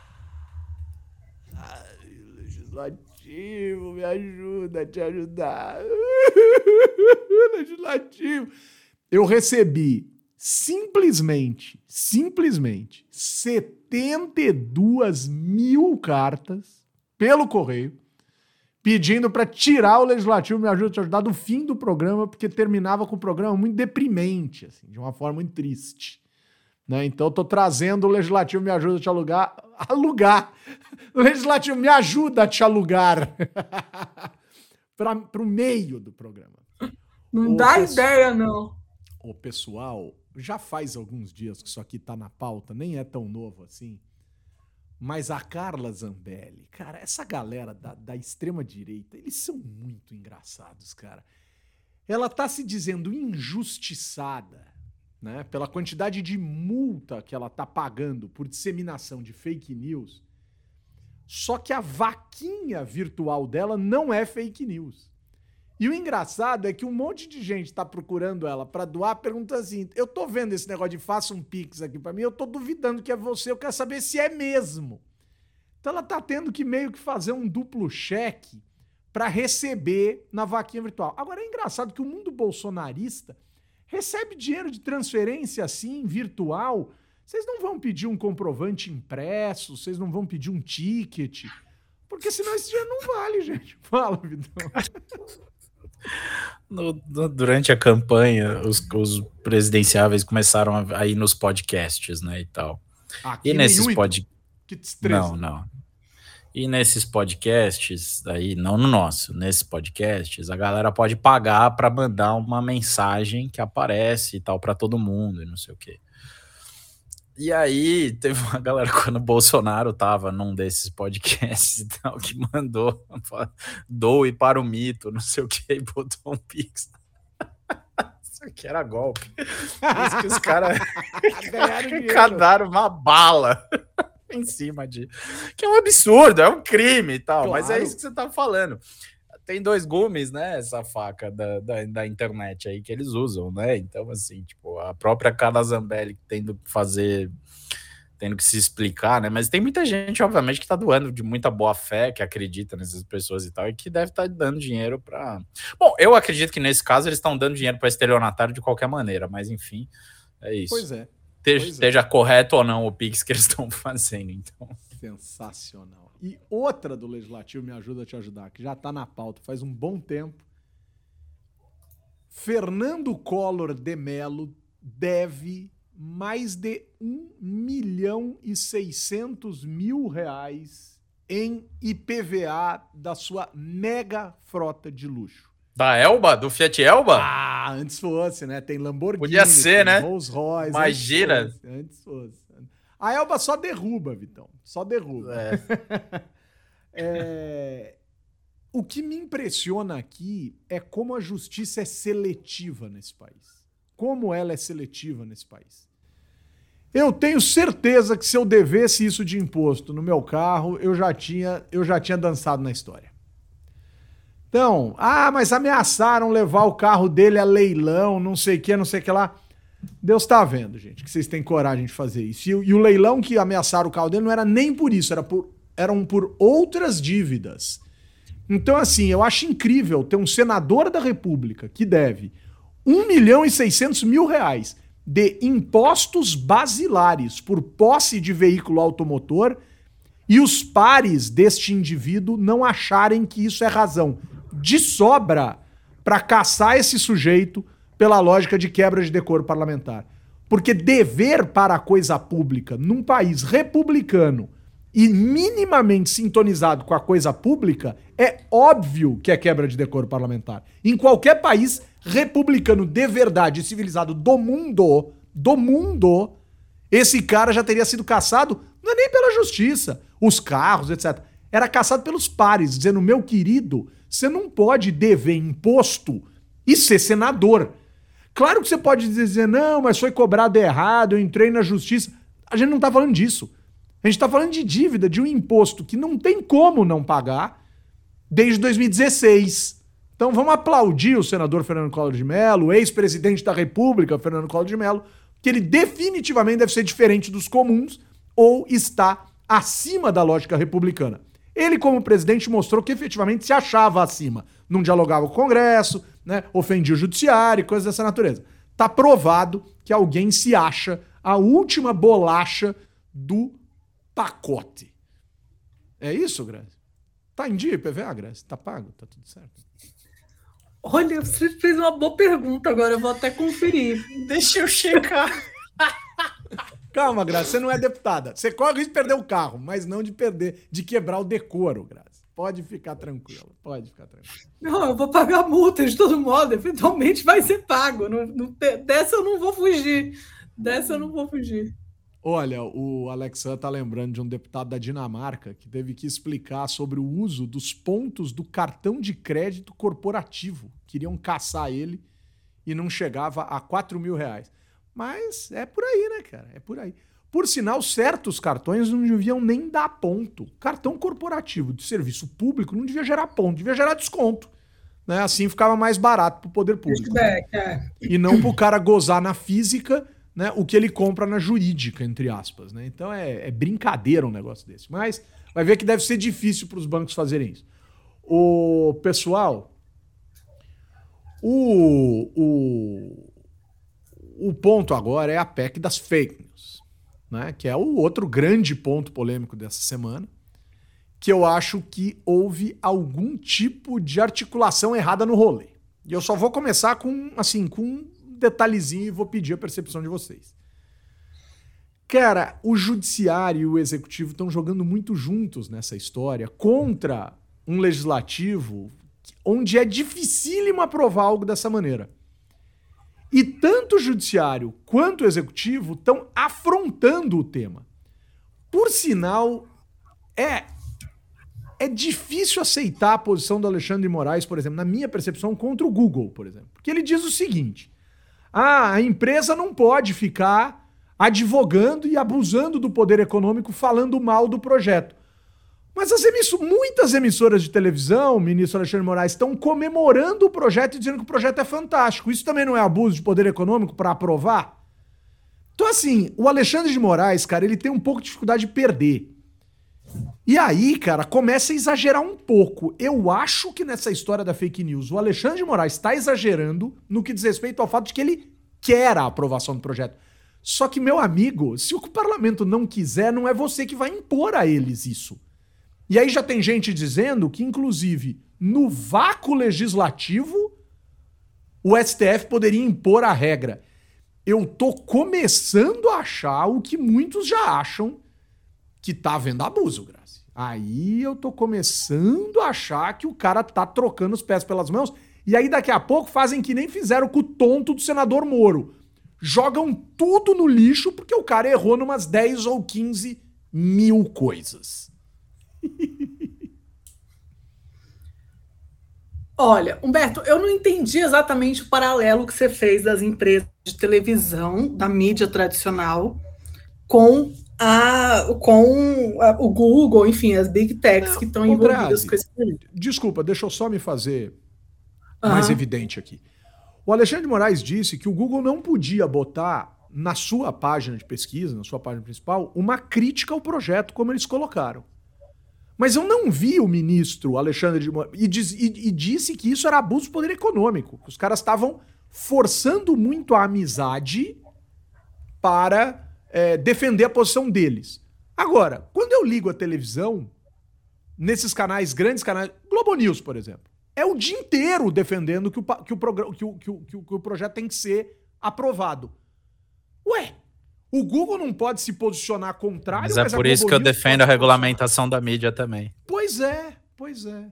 Ai, legislativo, me ajuda a te ajudar. Legislativo. Eu recebi simplesmente, simplesmente, setenta e duas mil cartas pelo correio pedindo para tirar o Legislativo Me Ajuda a Te Ajudar do fim do programa, porque terminava com um programa muito deprimente, assim, de uma forma muito triste. Né? Então eu tô trazendo o Legislativo Me Ajuda a Te Alugar. Alugar! O Legislativo Me Ajuda a Te Alugar! para o meio do programa. Não O dá pessoal- ideia, não. O pessoal, já faz alguns dias que isso aqui tá na pauta, nem é tão novo assim. Mas a Carla Zambelli, cara, essa galera da, da extrema-direita, eles são muito engraçados, cara. Ela tá se dizendo injustiçada, né, pela quantidade de multa que ela tá pagando por disseminação de fake news, só que a vaquinha virtual dela não é fake news. E o engraçado é que um monte de gente tá procurando ela pra doar, pergunta assim, eu tô vendo esse negócio de faça um pix aqui pra mim, eu tô duvidando que é você, eu quero saber se é mesmo. Então ela tá tendo que meio que fazer um duplo cheque pra receber na vaquinha virtual. Agora é engraçado que o mundo bolsonarista recebe dinheiro de transferência assim, virtual. Vocês não vão pedir um comprovante impresso, vocês não vão pedir um ticket, porque senão esse dinheiro não vale, gente. Fala, Vitão. No, no, durante a campanha, os, os presidenciáveis começaram a, a ir nos podcasts, né, e tal. Aqui e nesses podcasts... Não, não. E nesses podcasts, aí, não no nosso, nesses podcasts, a galera pode pagar para mandar uma mensagem que aparece e tal para todo mundo e não sei o quê. E aí, teve uma galera, quando o Bolsonaro tava num desses podcasts e tal, que mandou doe para o mito, não sei o que, e botou um pix. Isso aqui era golpe. Isso que os caras cadaram uma bala em cima de... Que é um absurdo, é um crime e tal, claro. Mas é isso que você tá falando. Tem dois gumes, né, essa faca da, da, da internet aí que eles usam, né, então assim, tipo, a própria Carla Zambelli tendo que fazer, tendo que se explicar, né, mas tem muita gente, obviamente, que tá doando de muita boa fé, que acredita nessas pessoas e tal, e que deve estar tá dando dinheiro pra... Bom, eu acredito que nesse caso eles estão dando dinheiro pra estelionatário de qualquer maneira, mas enfim, é isso. Pois é. Esteja, pois esteja é. correto ou não o Pix que eles estão fazendo, então... Sensacional. E outra do Legislativo Me Ajuda a Te Ajudar, que já está na pauta faz um bom tempo. Fernando Collor de Mello deve mais de um milhão e seiscentos mil reais em I P V A da sua mega frota de luxo. Da Elba? Do Fiat Elba? Ah, antes fosse, né? Tem Lamborghini, podia ser, né? Rolls Royce. Imagina. Antes fosse, antes fosse. A Elba só derruba, Vitão. Só derruba. É. é... O que me impressiona aqui é como a justiça é seletiva nesse país. Como ela é seletiva nesse país. Eu tenho certeza que se eu devesse isso de imposto no meu carro, eu já tinha, eu já tinha dançado na história. Então, ah, mas ameaçaram levar o carro dele a leilão, não sei o que, não sei o que lá. Deus tá vendo, gente, que vocês têm coragem de fazer isso. E, e o leilão que ameaçaram o carro dele não era nem por isso, era por, eram por outras dívidas. Então, assim, eu acho incrível ter um senador da República que deve um milhão e seiscentos mil reais de impostos basilares por posse de veículo automotor e os pares deste indivíduo não acharem que isso é razão de sobra para caçar esse sujeito pela lógica de quebra de decoro parlamentar. Porque dever para a coisa pública num país republicano e minimamente sintonizado com a coisa pública é óbvio que é quebra de decoro parlamentar. Em qualquer país republicano de verdade e civilizado do mundo, do mundo, esse cara já teria sido caçado, não é nem pela justiça, os carros, etcétera. Era caçado pelos pares, dizendo, meu querido, você não pode dever imposto e ser senador. Claro que você pode dizer, não, mas foi cobrado errado, eu entrei na justiça. A gente não tá falando disso. A gente tá falando de dívida, de um imposto que não tem como não pagar desde dois mil e dezesseis. Então vamos aplaudir o senador Fernando Collor de Mello, o ex-presidente da República, Fernando Collor de Mello, que ele definitivamente deve ser diferente dos comuns ou está acima da lógica republicana. Ele, como presidente, mostrou que efetivamente se achava acima. Não dialogava com o Congresso, né? Ofendia o judiciário e coisas dessa natureza. Tá provado que alguém se acha a última bolacha do pacote. É isso, Grazi? Tá em dia I P V A, Grazi? Tá pago? Tá tudo certo? Olha, você fez uma boa pergunta agora, eu vou até conferir. Deixa eu checar. Calma, Grazi, você não é deputada. Você corre o risco de perder o carro, mas não de perder, de quebrar o decoro, Grazi. Pode ficar tranquila, pode ficar tranquila. Não, eu vou pagar multa de todo modo, eventualmente vai ser pago. Não, não, dessa eu não vou fugir. Dessa eu não vou fugir. Olha, o Alexandre está lembrando de um deputado da Dinamarca que teve que explicar sobre o uso dos pontos do cartão de crédito corporativo. Queriam caçar ele e não chegava a quatro mil reais. Mas é por aí, né, cara? É por aí. Por sinal, certos cartões não deviam nem dar ponto. Cartão corporativo de serviço público não devia gerar ponto, devia gerar desconto. Né? Assim ficava mais barato para o poder público. Né? É. E não para o cara gozar na física, né, o que ele compra na jurídica, entre aspas. Né? Então é, é brincadeira um negócio desse. Mas vai ver que deve ser difícil para os bancos fazerem isso. O pessoal, o, o, o ponto agora é a P E C das fake news, né, que é o outro grande ponto polêmico dessa semana, que eu acho que houve algum tipo de articulação errada no rolê. E eu só vou começar com, assim, com um detalhezinho e vou pedir a percepção de vocês. Cara, o judiciário e o executivo estão jogando muito juntos nessa história contra um legislativo onde é dificílimo aprovar algo dessa maneira. E tanto o judiciário quanto o executivo estão afrontando o tema. Por sinal, é, é difícil aceitar a posição do Alexandre de Moraes, por exemplo, na minha percepção, contra o Google, por exemplo. Porque ele diz o seguinte: ah, a empresa não pode ficar advogando e abusando do poder econômico falando mal do projeto. Mas as emiss- muitas emissoras de televisão, ministro Alexandre de Moraes, estão comemorando o projeto e dizendo que o projeto é fantástico. Isso também não é abuso de poder econômico para aprovar? Então, assim, o Alexandre de Moraes, cara, ele tem um pouco de dificuldade de perder. E aí, cara, começa a exagerar um pouco. Eu acho que nessa história da fake news, o Alexandre de Moraes está exagerando no que diz respeito ao fato de que ele quer a aprovação do projeto. Só que, meu amigo, se o parlamento não quiser, não é você que vai impor a eles isso. E aí já tem gente dizendo que, inclusive, no vácuo legislativo, o S T F poderia impor a regra. Eu tô começando a achar o que muitos já acham, que tá havendo abuso, Grazi. Aí eu tô começando a achar que o cara tá trocando os pés pelas mãos, e aí daqui a pouco fazem que nem fizeram com o tonto do senador Moro. Jogam tudo no lixo porque o cara errou numas dez ou quinze mil coisas. Olha, Humberto, eu não entendi exatamente o paralelo que você fez das empresas de televisão, da mídia tradicional, com A, com a, o Google, enfim, as Big Techs não, que estão envolvidas com esse período. Desculpa, deixa eu só me fazer uhum. mais evidente aqui. O Alexandre de Moraes disse que o Google não podia botar na sua página de pesquisa, na sua página principal, uma crítica ao projeto, como eles colocaram. Mas eu não vi o ministro Alexandre de Moraes e, diz, e, e disse que isso era abuso do poder econômico, que os caras estavam forçando muito a amizade para É, defender a posição deles. Agora, quando eu ligo a televisão, nesses canais, grandes canais, Globo News, por exemplo, é o dia inteiro defendendo que o, que o, programa, que o, que o, que o projeto tem que ser aprovado. Ué, o Google não pode se posicionar contrário, mas é mas por isso que eu defendo a regulamentação da mídia também. Pois é, pois é.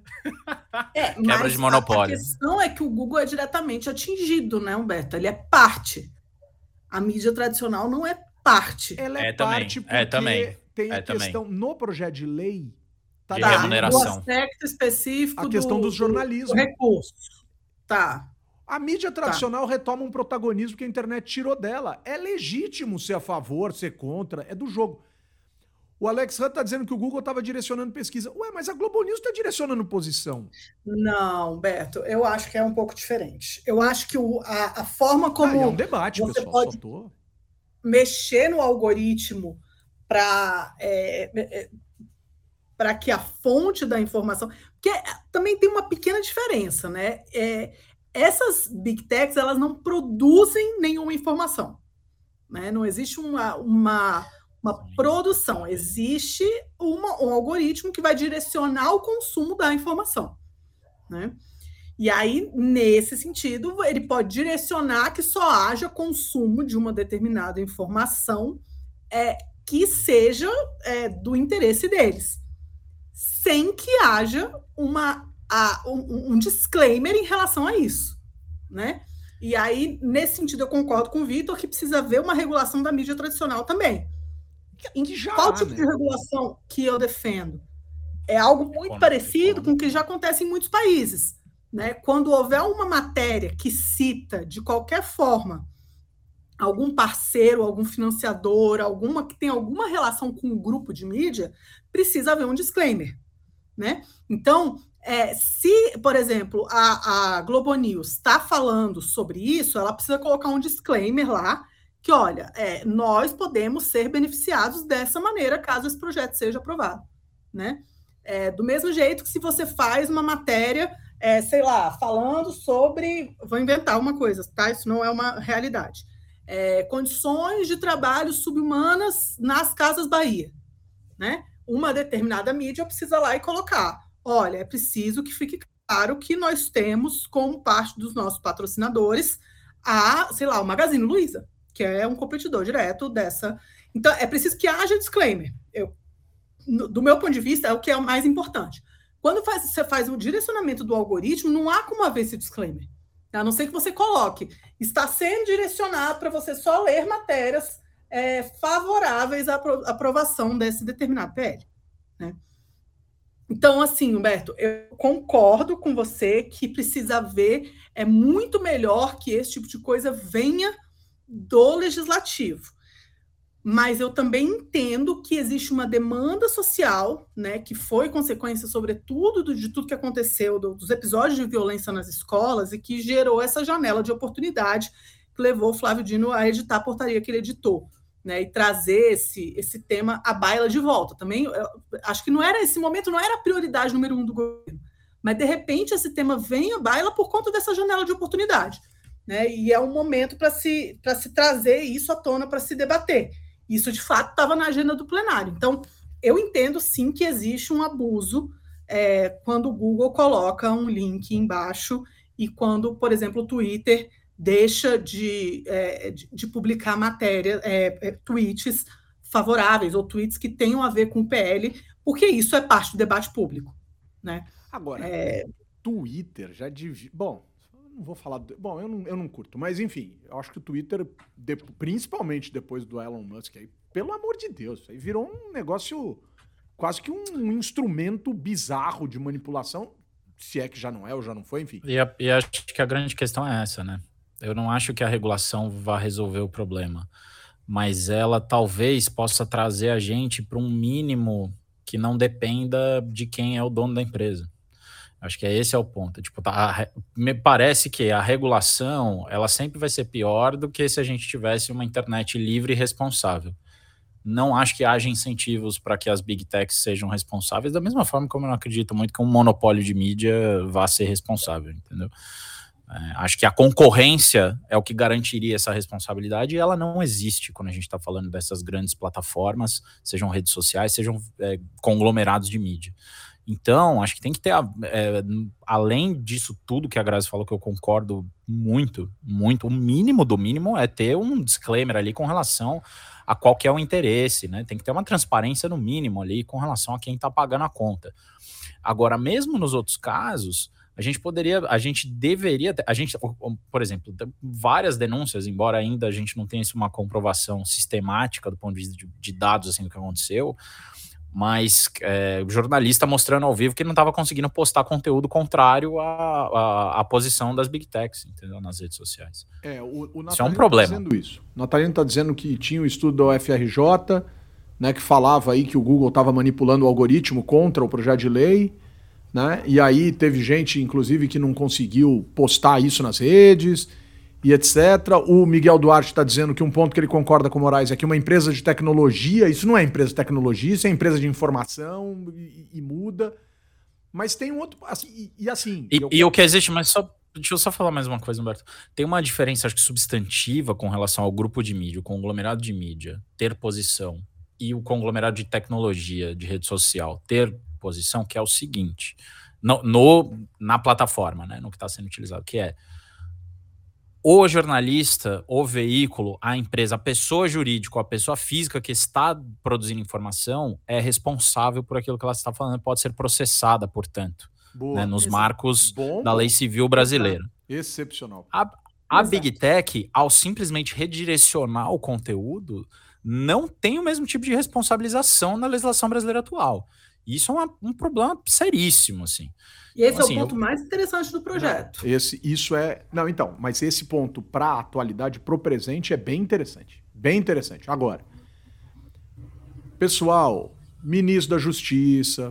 é Quebra de monopólio. A questão é que o Google é diretamente atingido, né, Humberto? Ele é parte. A mídia tradicional não é parte. Ela é, é parte também, porque é também, tem a é questão, também. no projeto de lei, tá de tá, remuneração. O aspecto específico a questão do, dos jornalismo. Do recurso. Tá. A mídia tradicional tá. retoma um protagonismo que a internet tirou dela. É legítimo ser a favor, ser contra, é do jogo. O Alex Hunt tá dizendo que o Google estava direcionando pesquisa. Ué, mas a Globo News está direcionando posição. Não, Beto, eu acho que é um pouco diferente. Eu acho que o, a, a forma como... Ah, é um debate, você pessoal, pode... só tô... mexer no algoritmo para é, é, para que a fonte da informação... Porque também tem uma pequena diferença, né? É, essas Big Techs, elas não produzem nenhuma informação. Né? Não existe uma, uma, uma produção. Existe uma, um algoritmo que vai direcionar o consumo da informação. Né? E aí, nesse sentido, ele pode direcionar que só haja consumo de uma determinada informação é, que seja é, do interesse deles, sem que haja uma, a, um, um disclaimer em relação a isso. Né? E aí, nesse sentido, eu concordo com o Vitor que precisa haver uma regulação da mídia tradicional também. Já, Qual tipo né? de regulação que eu defendo? É algo muito parecido com o que já acontece em muitos países, né? Quando houver uma matéria que cita, de qualquer forma, algum parceiro, algum financiador, alguma que tem alguma relação com um grupo de mídia, precisa haver um disclaimer, né? Então, é, se, por exemplo, a, a Globo News está falando sobre isso, ela precisa colocar um disclaimer lá, que, olha, é, nós podemos ser beneficiados dessa maneira, caso esse projeto seja aprovado, né? É, do mesmo jeito que se você faz uma matéria, é, sei lá, falando sobre... Vou inventar uma coisa, tá? Isso não é uma realidade. É, condições de trabalho subhumanas nas Casas Bahia, né? Uma determinada mídia precisa lá e colocar, olha, é preciso que fique claro que nós temos como parte dos nossos patrocinadores a, sei lá, o Magazine Luiza, que é um competidor direto dessa. Então, é preciso que haja disclaimer. Eu, no, do meu ponto de vista, é o que é o mais importante. Quando faz, você faz o direcionamento do algoritmo, não há como haver esse disclaimer. A não ser que você coloque, está sendo direcionado para você só ler matérias é, favoráveis à aprovação desse determinado P L. Né? Então, assim, Humberto, eu concordo com você que precisa haver, é muito melhor que esse tipo de coisa venha do legislativo. Mas eu também entendo que existe uma demanda social, né, que foi consequência, sobretudo, do, de tudo que aconteceu, do, dos episódios de violência nas escolas, e que gerou essa janela de oportunidade que levou o Flávio Dino a editar a portaria que ele editou, né, e trazer esse, esse tema à baila de volta. Também, eu, acho que não era esse momento, não era a prioridade número um do governo, mas, de repente, esse tema vem à baila por conta dessa janela de oportunidade, né, e é um momento para se, para se trazer isso à tona, para se debater. Isso, de fato, estava na agenda do plenário. Então, eu entendo, sim, que existe um abuso é, quando o Google coloca um link embaixo e quando, por exemplo, o Twitter deixa de, é, de, de publicar matéria, é, é, tweets favoráveis ou tweets que tenham a ver com o P L, porque isso é parte do debate público. Né? Agora, é... Twitter já devia... Bom... Não vou falar... Do... Bom, eu não, eu não curto. Mas, enfim, eu acho que o Twitter, de... principalmente depois do Elon Musk, aí, pelo amor de Deus, aí virou um negócio, quase que um instrumento bizarro de manipulação, se é que já não é ou já não foi, enfim. E, a, e acho que a grande questão é essa, né? Eu não acho que a regulação vá resolver o problema, mas ela talvez possa trazer a gente para um mínimo que não dependa de quem é o dono da empresa. Acho que esse é o ponto. Tipo, tá, me parece que a regulação ela sempre vai ser pior do que se a gente tivesse uma internet livre e responsável. Não acho que haja incentivos para que as big techs sejam responsáveis, da mesma forma como eu não acredito muito que um monopólio de mídia vá ser responsável, entendeu? É, acho que a concorrência é o que garantiria essa responsabilidade e ela não existe quando a gente está falando dessas grandes plataformas, sejam redes sociais, sejam é, conglomerados de mídia. Então, acho que tem que ter, é, além disso tudo que a Grazi falou, que eu concordo muito, muito, o mínimo do mínimo é ter um disclaimer ali com relação a qual que é o interesse, né? Tem que ter uma transparência no mínimo ali com relação a quem está pagando a conta. Agora, mesmo nos outros casos, a gente poderia, a gente deveria, a gente, por exemplo, várias denúncias, embora ainda a gente não tenha uma comprovação sistemática do ponto de vista de, de dados assim do que aconteceu, mas é, o jornalista mostrando ao vivo que não estava conseguindo postar conteúdo contrário à, à, à posição das big techs, entendeu? Nas redes sociais. É, o, o isso é um problema. Tá dizendo isso. O Natalino está dizendo que tinha um estudo da U F R J, né, que falava aí que o Google estava manipulando o algoritmo contra o projeto de lei, né? E aí teve gente, inclusive, que não conseguiu postar isso nas redes e etcétera. O Miguel Duarte está dizendo que um ponto que ele concorda com o Moraes é que uma empresa de tecnologia, isso não é empresa de tecnologia, isso é empresa de informação e, e muda. Mas tem um outro... Assim, e, e assim... E, eu... e o que existe, mas só... Deixa eu só falar mais uma coisa, Humberto. Tem uma diferença, acho que substantiva com relação ao grupo de mídia, o conglomerado de mídia ter posição e o conglomerado de tecnologia, de rede social ter posição, que é o seguinte, no, no, na plataforma, né, no que está sendo utilizado, que é o jornalista, o veículo, a empresa, a pessoa jurídica, a pessoa física que está produzindo informação é responsável por aquilo que ela está falando, pode ser processada, portanto, né, nos marcos bom, da lei civil brasileira. Excepcional. A, a Big Tech, ao simplesmente redirecionar o conteúdo, não tem o mesmo tipo de responsabilização na legislação brasileira atual. Isso é uma, um problema seríssimo, assim. E esse então, assim, é o ponto eu... mais interessante do projeto. Não, esse, isso é... Não, então, mas esse ponto para a atualidade, pro presente, é bem interessante. Bem interessante. Agora, pessoal, ministro da Justiça,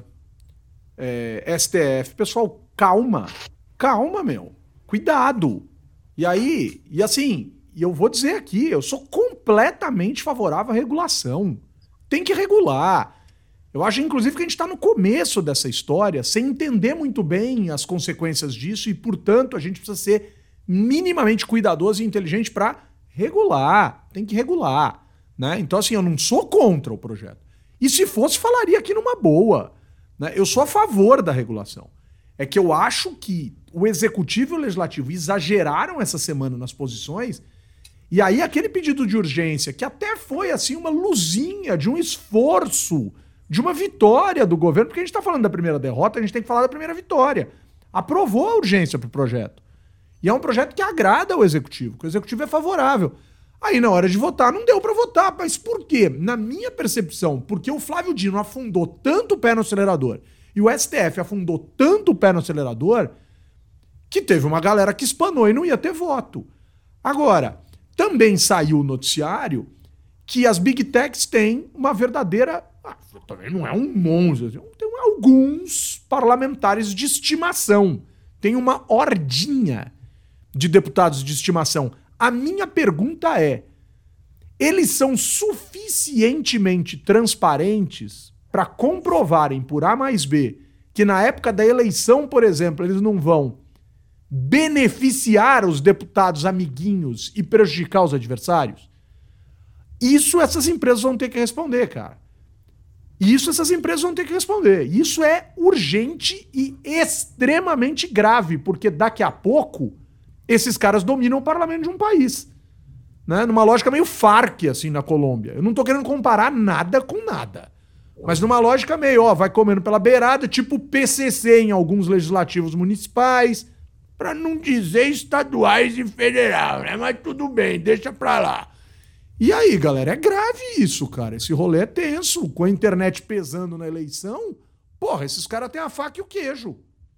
é, S T F, pessoal, calma. Calma, meu. Cuidado. E aí, e assim, e eu vou dizer aqui, eu sou completamente favorável à regulação. Tem que regular. Eu acho, inclusive, que a gente está no começo dessa história, sem entender muito bem as consequências disso e, portanto, a gente precisa ser minimamente cuidadoso e inteligente para regular. Tem que regular, né? Então, assim, eu não sou contra o projeto. E se fosse, falaria aqui numa boa, né? Eu sou a favor da regulação. É que eu acho que o Executivo e o Legislativo exageraram essa semana nas posições, e aí aquele pedido de urgência, que até foi, assim, uma luzinha de um esforço, de uma vitória do governo, porque a gente está falando da primeira derrota, a gente tem que falar da primeira vitória. Aprovou a urgência para o projeto. E é um projeto que agrada ao Executivo, que o Executivo é favorável. Aí, na hora de votar, não deu para votar. Mas por quê? Na minha percepção, porque o Flávio Dino afundou tanto o pé no acelerador e o S T F afundou tanto o pé no acelerador que teve uma galera que espanou e não ia ter voto. Agora, também saiu o noticiário que as Big Techs têm uma verdadeira... Ah, também não é um monstro. Tem alguns parlamentares de estimação. Tem uma hordinha de deputados de estimação. A minha pergunta é, eles são suficientemente transparentes para comprovarem por A mais B que na época da eleição, por exemplo, eles não vão beneficiar os deputados amiguinhos e prejudicar os adversários? Isso essas empresas vão ter que responder, cara. Isso essas empresas vão ter que responder. Isso é urgente e extremamente grave, porque daqui a pouco esses caras dominam o parlamento de um país, né? Numa lógica meio Farc, assim, na Colômbia. Eu não tô querendo comparar nada com nada, mas numa lógica meio, ó, vai comendo pela beirada, tipo P C C em alguns legislativos municipais, pra não dizer estaduais e federal, né? Mas tudo bem, deixa pra lá. E aí, galera, é grave isso, cara. Esse rolê é tenso, com a internet pesando na eleição. Porra, esses caras têm a faca e o queijo.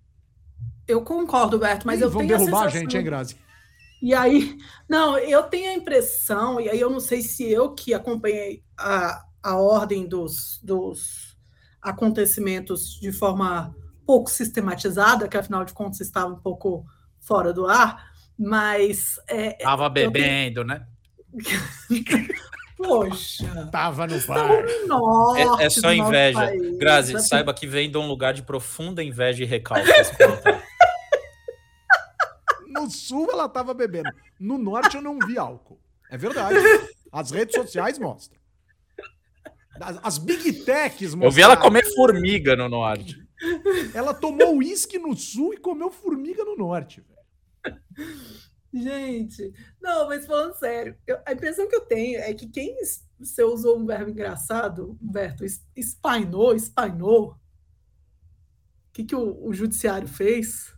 Eu concordo, Berto, mas Ih, eu vão tenho derrubar a a sensação... gente, hein, Grazi? E aí, não, eu tenho a impressão, e aí eu não sei se eu que acompanhei a, a ordem dos, dos acontecimentos de forma pouco sistematizada, que afinal de contas estava um pouco fora do ar, mas... É, Tava bebendo, tenho... né? Poxa. Tava no bar. No é, é só inveja. País, Grazi, sabe? Saiba que vem de um lugar de profunda inveja e recalque. No sul ela tava bebendo. No norte eu não vi álcool. É verdade. As redes sociais mostram. As, as Big Techs mostram. Eu vi ela comer formiga no norte. Ela tomou uísque no sul e comeu formiga no norte. Gente, não, mas falando sério, eu, a impressão que eu tenho é que quem, você usou um verbo engraçado, Humberto, espainou, espainou, o que, que o, o judiciário fez?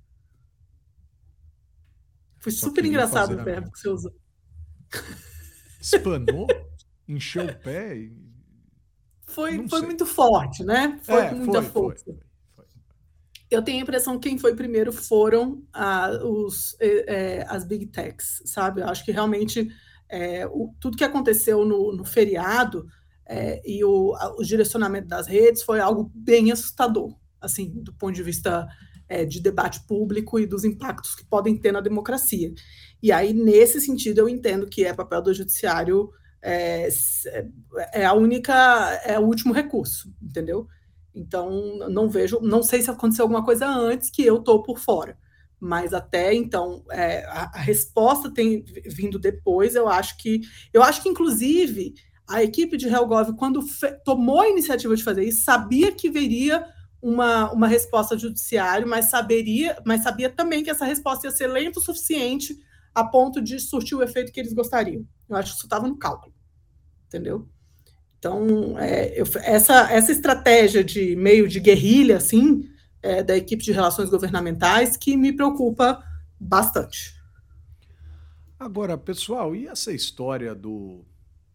Foi Só super engraçado o verbo que você usou. Espanou? Encheu o pé? E... Foi, foi muito forte, né? Foi é, com muita foi, força. Foi, foi. Eu tenho a impressão que quem foi primeiro foram ah, os, é, as Big Techs, sabe? Eu acho que realmente é, o, tudo que aconteceu no, no feriado é, e o, a, o direcionamento das redes foi algo bem assustador, assim, do ponto de vista é, de debate público e dos impactos que podem ter na democracia. E aí, nesse sentido, eu entendo que é papel do judiciário, é, é a única, é o último recurso, entendeu? Então, não vejo, não sei se aconteceu alguma coisa antes que eu estou por fora, mas até então, é, a, a resposta tem vindo depois, eu acho que, eu acho que, inclusive, a equipe de HelGov, quando fe, tomou a iniciativa de fazer isso, sabia que viria uma, uma resposta do judiciário, mas, saberia, mas sabia também que essa resposta ia ser lenta o suficiente a ponto de surtir o efeito que eles gostariam. Eu acho que isso estava no cálculo, entendeu? Então, é, eu, essa, essa estratégia de meio de guerrilha, assim, é, da equipe de relações governamentais, que me preocupa bastante. Agora, pessoal, e essa história do,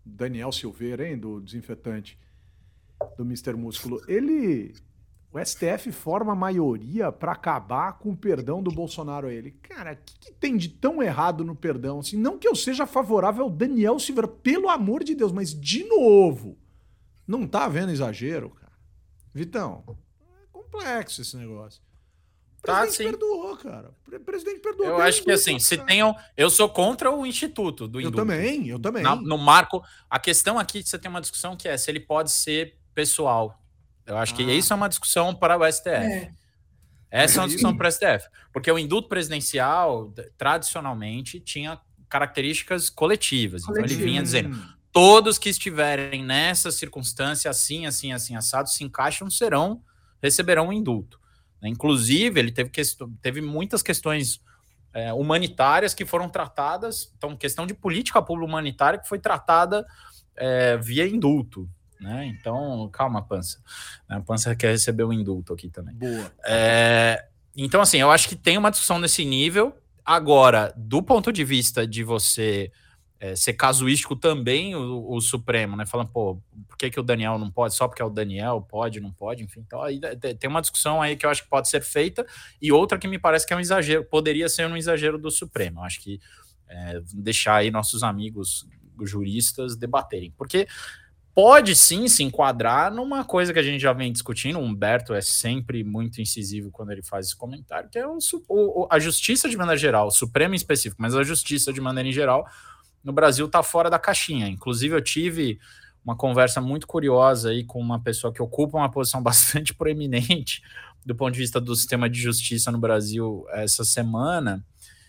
Daniel Silveira, hein, do desinfetante do mister Músculo, ele... O S T F forma a maioria para acabar com o perdão do Bolsonaro a ele. Cara, o que, que tem de tão errado no perdão? Assim, não que eu seja favorável ao Daniel Silveira, pelo amor de Deus, mas de novo, não tá havendo exagero, cara. Vitão, é complexo esse negócio. O presidente tá, sim. perdoou, cara. O presidente perdoou. Eu acho que assim, se tenham... Eu sou contra o instituto do indulto. Eu também, eu também. Na, no marco, a questão aqui, você tem uma discussão que é se ele pode ser pessoal. Eu acho que ah. isso é uma discussão para o S T F. É. Essa é uma discussão para o S T F. Porque o indulto presidencial, tradicionalmente, tinha características coletivas. Coletivo. Então, ele vinha dizendo, todos que estiverem nessa circunstância, assim, assim, assim, assado, se encaixam, serão, receberão um indulto. Inclusive, ele teve, quest- teve muitas questões é, humanitárias que foram tratadas, então, questão de política pública humanitária que foi tratada é, via indulto. Né? Então, calma, Pança. A Pança quer receber o indulto aqui também. Boa. É, então, assim, eu acho que tem uma discussão nesse nível. Agora, do ponto de vista de você é, ser casuístico também, o, o Supremo, né? Falando, pô, por que, que o Daniel não pode? Só porque é o Daniel, pode, não pode, enfim. Então, aí tem uma discussão aí que eu acho que pode ser feita, e outra que me parece que é um exagero, poderia ser um exagero do Supremo. Eu acho que é, deixar aí nossos amigos juristas debaterem. Porque pode sim se enquadrar numa coisa que a gente já vem discutindo. O Humberto é sempre muito incisivo quando ele faz esse comentário, que é o, o, a justiça de maneira geral, o Supremo em específico, mas a justiça de maneira em geral, no Brasil está fora da caixinha. Inclusive eu tive uma conversa muito curiosa aí com uma pessoa que ocupa uma posição bastante proeminente do ponto de vista do sistema de justiça no Brasil essa semana,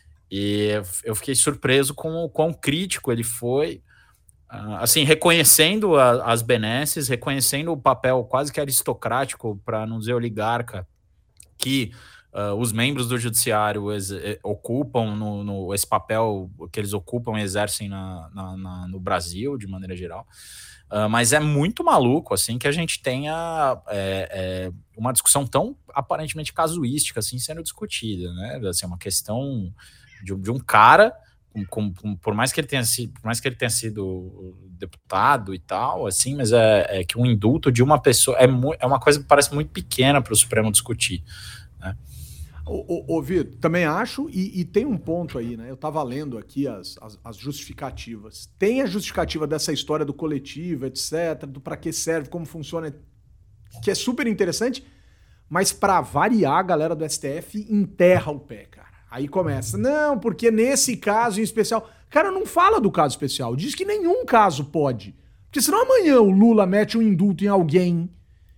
e eu fiquei surpreso com o quão crítico ele foi, assim, reconhecendo a, as benesses, reconhecendo o papel quase que aristocrático, para não dizer oligarca, que uh, os membros do judiciário ex, ocupam, no, no, esse papel que eles ocupam e exercem na, na, na, no Brasil, de maneira geral. Uh, mas é muito maluco, assim, que a gente tenha é, é, uma discussão tão aparentemente casuística, assim, sendo discutida, né? Assim, uma questão de, de um cara... Com, com, por mais que ele tenha sido, por mais que ele tenha sido deputado e tal, assim, mas é, é que um indulto de uma pessoa é, mu- é uma coisa que parece muito pequena para o Supremo discutir, né? Ô, ô, ô Vitor, também acho, e, e tem um ponto aí, né? Eu estava lendo aqui as, as, as justificativas. Tem a justificativa dessa história do coletivo, etcétera, do para que serve, como funciona, que é super interessante, mas para variar, a galera do S T F enterra o pé, cara. Aí começa, não, porque nesse caso em especial... Cara, não fala do caso especial, diz que nenhum caso pode. Porque senão amanhã o Lula mete um indulto em alguém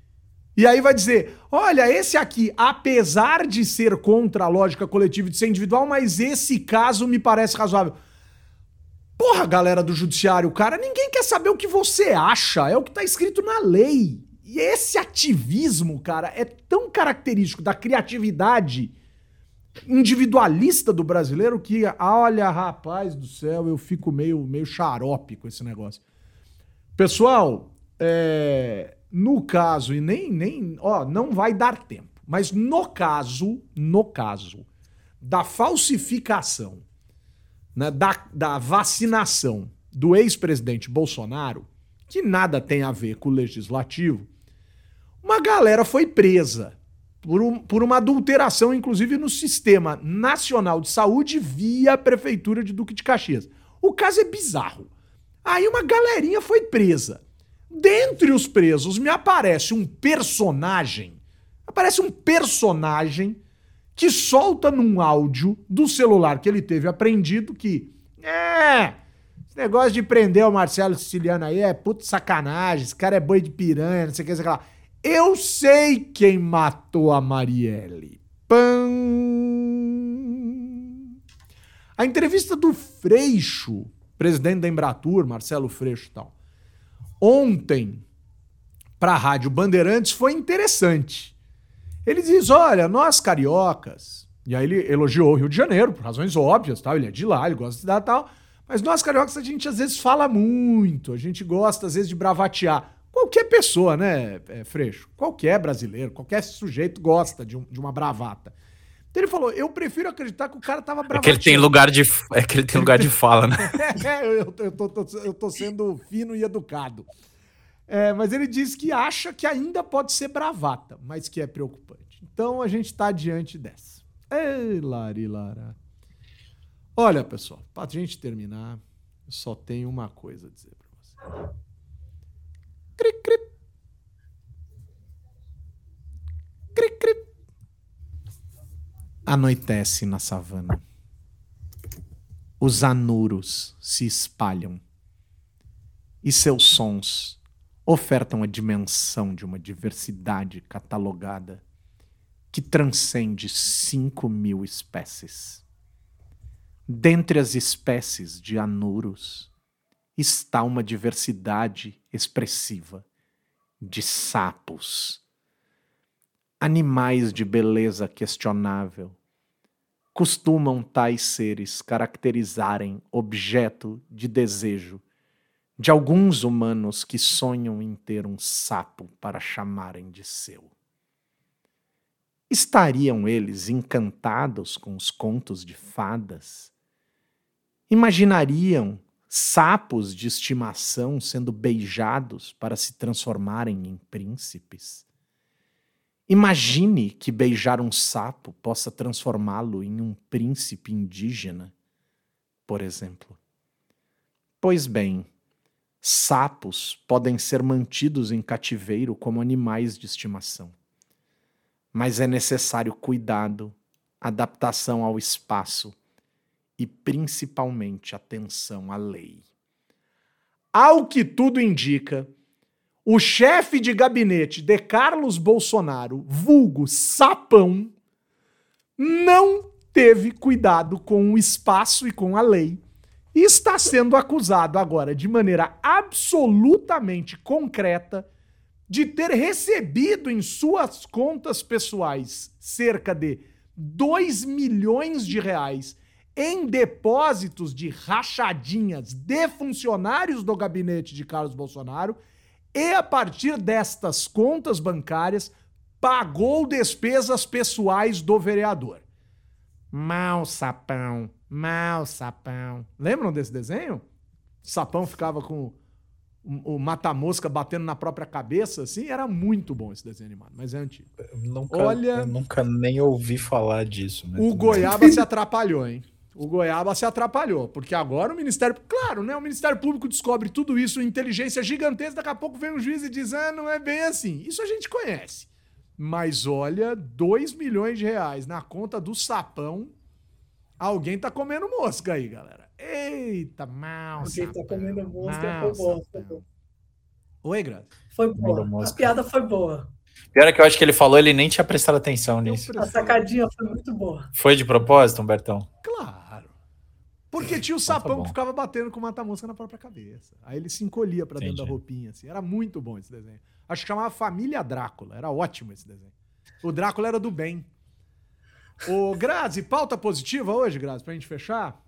e aí vai dizer, olha, esse aqui, apesar de ser contra a lógica coletiva e de ser individual, mas esse caso me parece razoável. Porra, galera do judiciário, cara, ninguém quer saber o que você acha, é o que tá escrito na lei. E esse ativismo, cara, é tão característico da criatividade individualista do brasileiro que, olha, rapaz do céu, eu fico meio, meio xarope com esse negócio. Pessoal, é, no caso, e nem, nem, ó, não vai dar tempo, mas no caso, no caso da falsificação, né, da, da vacinação do ex-presidente Bolsonaro, que nada tem a ver com o legislativo, uma galera foi presa Por, um, por uma adulteração, inclusive, no Sistema Nacional de Saúde via Prefeitura de Duque de Caxias. O caso é bizarro. Aí uma galerinha foi presa. Dentre os presos me aparece um personagem, aparece um personagem que solta num áudio do celular que ele teve apreendido que, é, esse negócio de prender o Marcelo Siciliano aí é puta sacanagem, esse cara é boi de piranha, não sei o que, sei lá. Eu sei quem matou a Marielle. Pam! A entrevista do Freixo, presidente da Embratur, Marcelo Freixo e tal, ontem, para a Rádio Bandeirantes, foi interessante. Ele diz, olha, nós cariocas, e aí ele elogiou o Rio de Janeiro, por razões óbvias, tal, ele é de lá, ele gosta de cidade e tal, mas nós cariocas a gente às vezes fala muito, a gente gosta às vezes de bravatear. Qualquer pessoa, né, Freixo? Qualquer brasileiro, qualquer sujeito gosta de, um, de uma bravata. Então ele falou, eu prefiro acreditar que o cara tava bravateando. É que ele tem lugar de, é que ele tem lugar de fala, né? é, eu, eu, tô, tô, eu tô sendo fino e educado. É, mas ele diz que acha que ainda pode ser bravata, mas que é preocupante. Então a gente tá diante dessa. Ei, Lari, Lara. Olha, pessoal, pra gente terminar, eu só tenho uma coisa a dizer pra você. Cri, cri. Cri, cri. Anoitece na savana. Os anuros se espalham. E seus sons ofertam a dimensão de uma diversidade catalogada que transcende cinco mil espécies. Dentre as espécies de anuros está uma diversidade expressiva de sapos. Animais de beleza questionável, costumam tais seres caracterizarem objeto de desejo de alguns humanos que sonham em ter um sapo para chamarem de seu. Estariam eles encantados com os contos de fadas? Imaginariam sapos de estimação sendo beijados para se transformarem em príncipes? Imagine que beijar um sapo possa transformá-lo em um príncipe indígena, por exemplo. Pois bem, sapos podem ser mantidos em cativeiro como animais de estimação. Mas é necessário cuidado, adaptação ao espaço e, principalmente, atenção à lei. Ao que tudo indica, o chefe de gabinete de Carlos Bolsonaro, vulgo Sapão, não teve cuidado com o espaço e com a lei e está sendo acusado agora de maneira absolutamente concreta de ter recebido em suas contas pessoais cerca de dois milhões de reais em depósitos de rachadinhas de funcionários do gabinete de Carlos Bolsonaro e, a partir destas contas bancárias, pagou despesas pessoais do vereador. Mal Sapão, mal Sapão. Lembram desse desenho? Sapão ficava com o, o mata-mosca batendo na própria cabeça, assim. Era muito bom esse desenho animado, mas é antigo. Eu nunca, Olha, eu nunca nem ouvi falar disso. Né? O Goiaba se atrapalhou, hein? O Goiaba se atrapalhou, porque agora o Ministério... Claro, né? O Ministério Público descobre tudo isso, inteligência gigantesca, daqui a pouco vem um juiz e diz, ah, não é bem assim. Isso a gente conhece. Mas olha, dois milhões de reais na conta do Sapão, alguém tá comendo mosca aí, galera. Eita, mal Alguém Sapão, tá comendo mosca, mal foi boa. Sapão. Foi boa. Oi, Grazi. Foi boa. A piada foi boa. Pior é que eu acho que ele falou, ele nem tinha prestado atenção nisso. A sacadinha foi muito boa. Foi de propósito, Humbertão? Claro. Porque tinha o Sapão então tá que ficava batendo com o mata-mosca na própria cabeça. Aí ele se encolhia pra dentro Entendi. da roupinha, assim. Era muito bom esse desenho. Acho que chamava Família Drácula. Era ótimo esse desenho. O Drácula era do bem. Ô, Grazi, pauta positiva hoje, Grazi, pra gente fechar?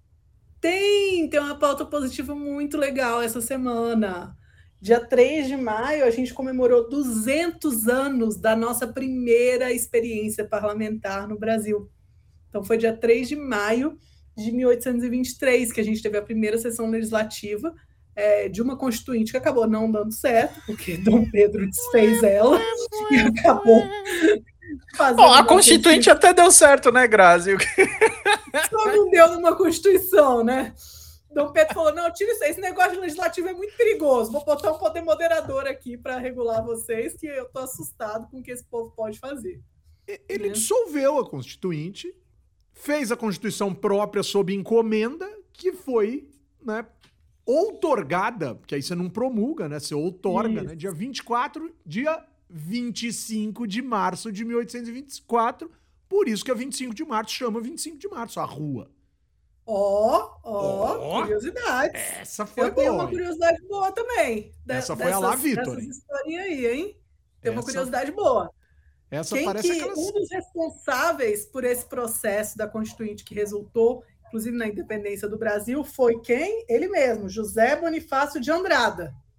Tem, tem uma pauta positiva muito legal essa semana. Dia três de maio, a gente comemorou duzentos anos da nossa primeira experiência parlamentar no Brasil. Então, foi dia três de maio de mil oitocentos e vinte e três que a gente teve a primeira sessão legislativa é, de uma constituinte que acabou não dando certo, porque Dom Pedro desfez ela e acabou fazendo... Bom, a constituinte até deu certo, né, Grazi? Só não deu numa constituição, né? Dom Pedro falou, não, tira isso aí, esse negócio de legislativo é muito perigoso, vou botar um poder moderador aqui para regular vocês, que eu tô assustado com o que esse povo pode fazer. Ele né? dissolveu a Constituinte, fez a Constituição própria sob encomenda, que foi, né, outorgada, porque aí você não promulga, né, você outorga, isso. né, dia vinte e quatro, dia vinte e cinco de março de mil oitocentos e vinte e quatro, por isso que a vinte e cinco de março chama vinte e cinco de março, a rua. Ó, ó, curiosidade. Essa foi Eu boa. tenho uma curiosidade boa também. Essa foi a lá, Vitor. Essa historinha aí, hein? Tem essa, uma curiosidade boa. Essa Quem parece que aquelas... um dos responsáveis por esse processo da Constituinte que resultou, inclusive na independência do Brasil, foi quem? Ele mesmo, José Bonifácio de Andrada.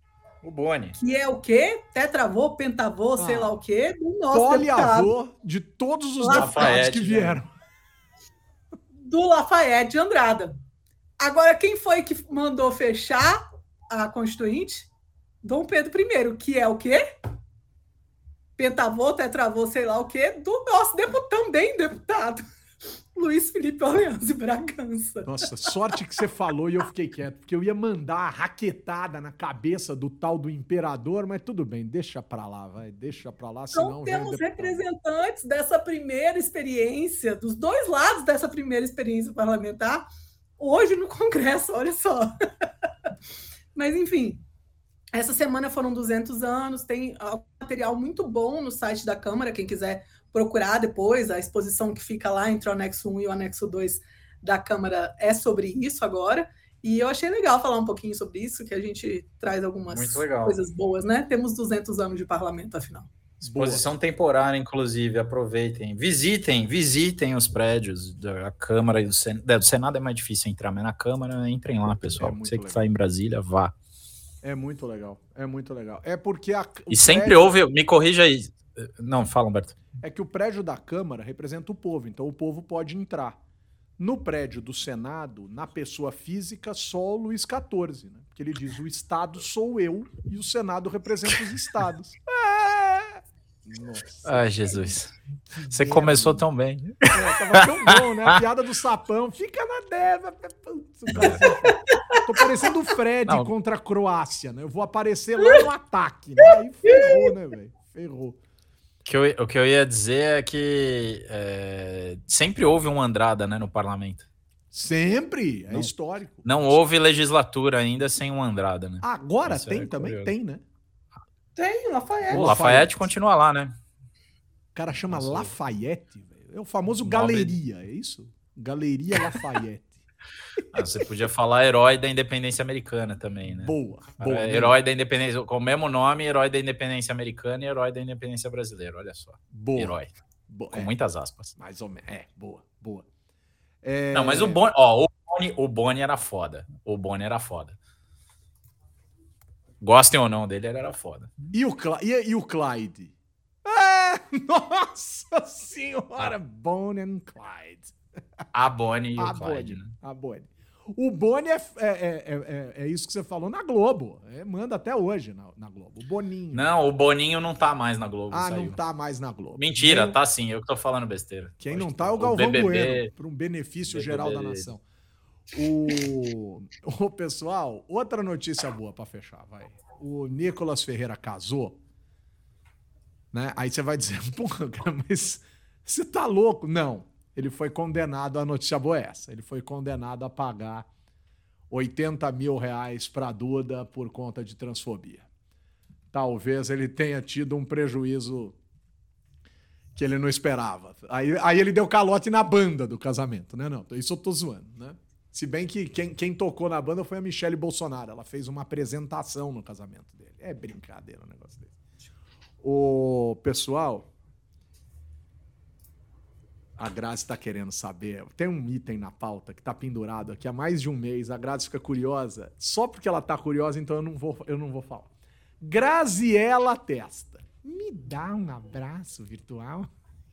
O Boni. Que é o quê? Tetravô, pentavô, ah, sei lá o quê, do nosso poliavô de todos os deputados que vieram. Do Lafayette de Andrada. Agora, quem foi que mandou fechar a Constituinte? Dom Pedro I, que é o quê? Pentavô, tetravô, sei lá o quê, do nosso deputado, também deputado, Luiz Felipe Orleans Bragança. Nossa, sorte que você falou e eu fiquei quieto, porque eu ia mandar a raquetada na cabeça do tal do imperador, mas tudo bem, deixa pra lá, vai, deixa pra lá, senão... Então temos representantes dessa primeira experiência, dos dois lados dessa primeira experiência parlamentar, hoje no Congresso, olha só. Mas, enfim... Essa semana foram duzentos anos, tem um material muito bom no site da Câmara, quem quiser procurar depois, a exposição que fica lá entre o anexo um e o anexo dois da Câmara é sobre isso agora, e eu achei legal falar um pouquinho sobre isso, que a gente traz algumas coisas boas, né? Temos duzentos anos de parlamento, afinal. Exposição temporária, inclusive, aproveitem, visitem, visitem os prédios da Câmara e do Senado. Do Senado é mais difícil entrar, mas na Câmara, entrem lá, pessoal. É Você legal. que está em Brasília, vá. É muito legal, é muito legal. É porque a, E sempre prédio... houve, me corrija aí. Não, fala, Humberto. É que o prédio da Câmara representa o povo, então o povo pode entrar. No prédio do Senado, na pessoa física, só o Luiz quatorze, né? Porque ele diz, o Estado sou eu e o Senado representa os Estados. É... Nossa. Ai, Jesus. Você merda. Começou tão bem. É, tava tão bom, né? A piada do sapão. Fica na deva. Tô parecendo o Fred Não. contra a Croácia, né? Eu vou aparecer lá no ataque, né? Aí ferrou, né, velho? Ferrou. Que eu, o que eu ia dizer é que é, sempre houve um Andrada, né, no parlamento. Sempre, é não, histórico. Não houve legislatura ainda sem um Andrada, né? Agora Isso tem é também? Curioso. Tem, né? Tem, Lafayette. O Lafayette continua lá, né? O cara chama Nossa. Lafayette, velho. É o famoso Galeria, é isso? Galeria Lafayette. Ah, você podia falar herói da independência americana também, né? Boa, boa. É, herói da independência, com o mesmo nome, herói da independência americana e herói da independência brasileira, olha só. Boa. Herói. Boa. Com é, muitas aspas. Mais ou menos. É, boa, boa. É... Não, mas o Boni, ó, o Boni, o Boni era foda. O Boni era foda. Gostem ou não dele, ele era foda. E o, Cla e, e o Clyde? É, nossa senhora, ah. Bonnie and Clyde. A Bonnie e a o Clyde, Bonnie, né? A Bonnie. O Bonnie é, é, é, é, é isso que você falou na Globo. É, manda até hoje na, na Globo. O Boninho. Não, o Boninho não tá mais na Globo. Ah, saiu. não tá mais na Globo. Mentira, Quem... tá sim. Eu que tô falando besteira. Quem Pode não tá é o Galvão Bueno, para um benefício B B B geral da nação. O... o pessoal, outra notícia boa para fechar, vai. O Nicolas Ferreira casou, né? Aí você vai dizer, porra, mas você tá louco? Não. Ele foi condenado, a notícia boa é essa, ele foi condenado a pagar oitenta mil reais para Duda por conta de transfobia. Talvez ele tenha tido um prejuízo que ele não esperava. Aí, aí ele deu calote na banda do casamento, né? Não, isso eu tô zoando, né? Se bem que quem, quem tocou na banda foi a Michele Bolsonaro, ela fez uma apresentação no casamento dele. É brincadeira o negócio dele. O pessoal... A Grazi está querendo saber. Tem um item na pauta que está pendurado aqui há mais de um mês. A Grazi fica curiosa. Só porque ela está curiosa, então eu não vou, eu não vou falar. Graziela Testa. Me dá um abraço virtual?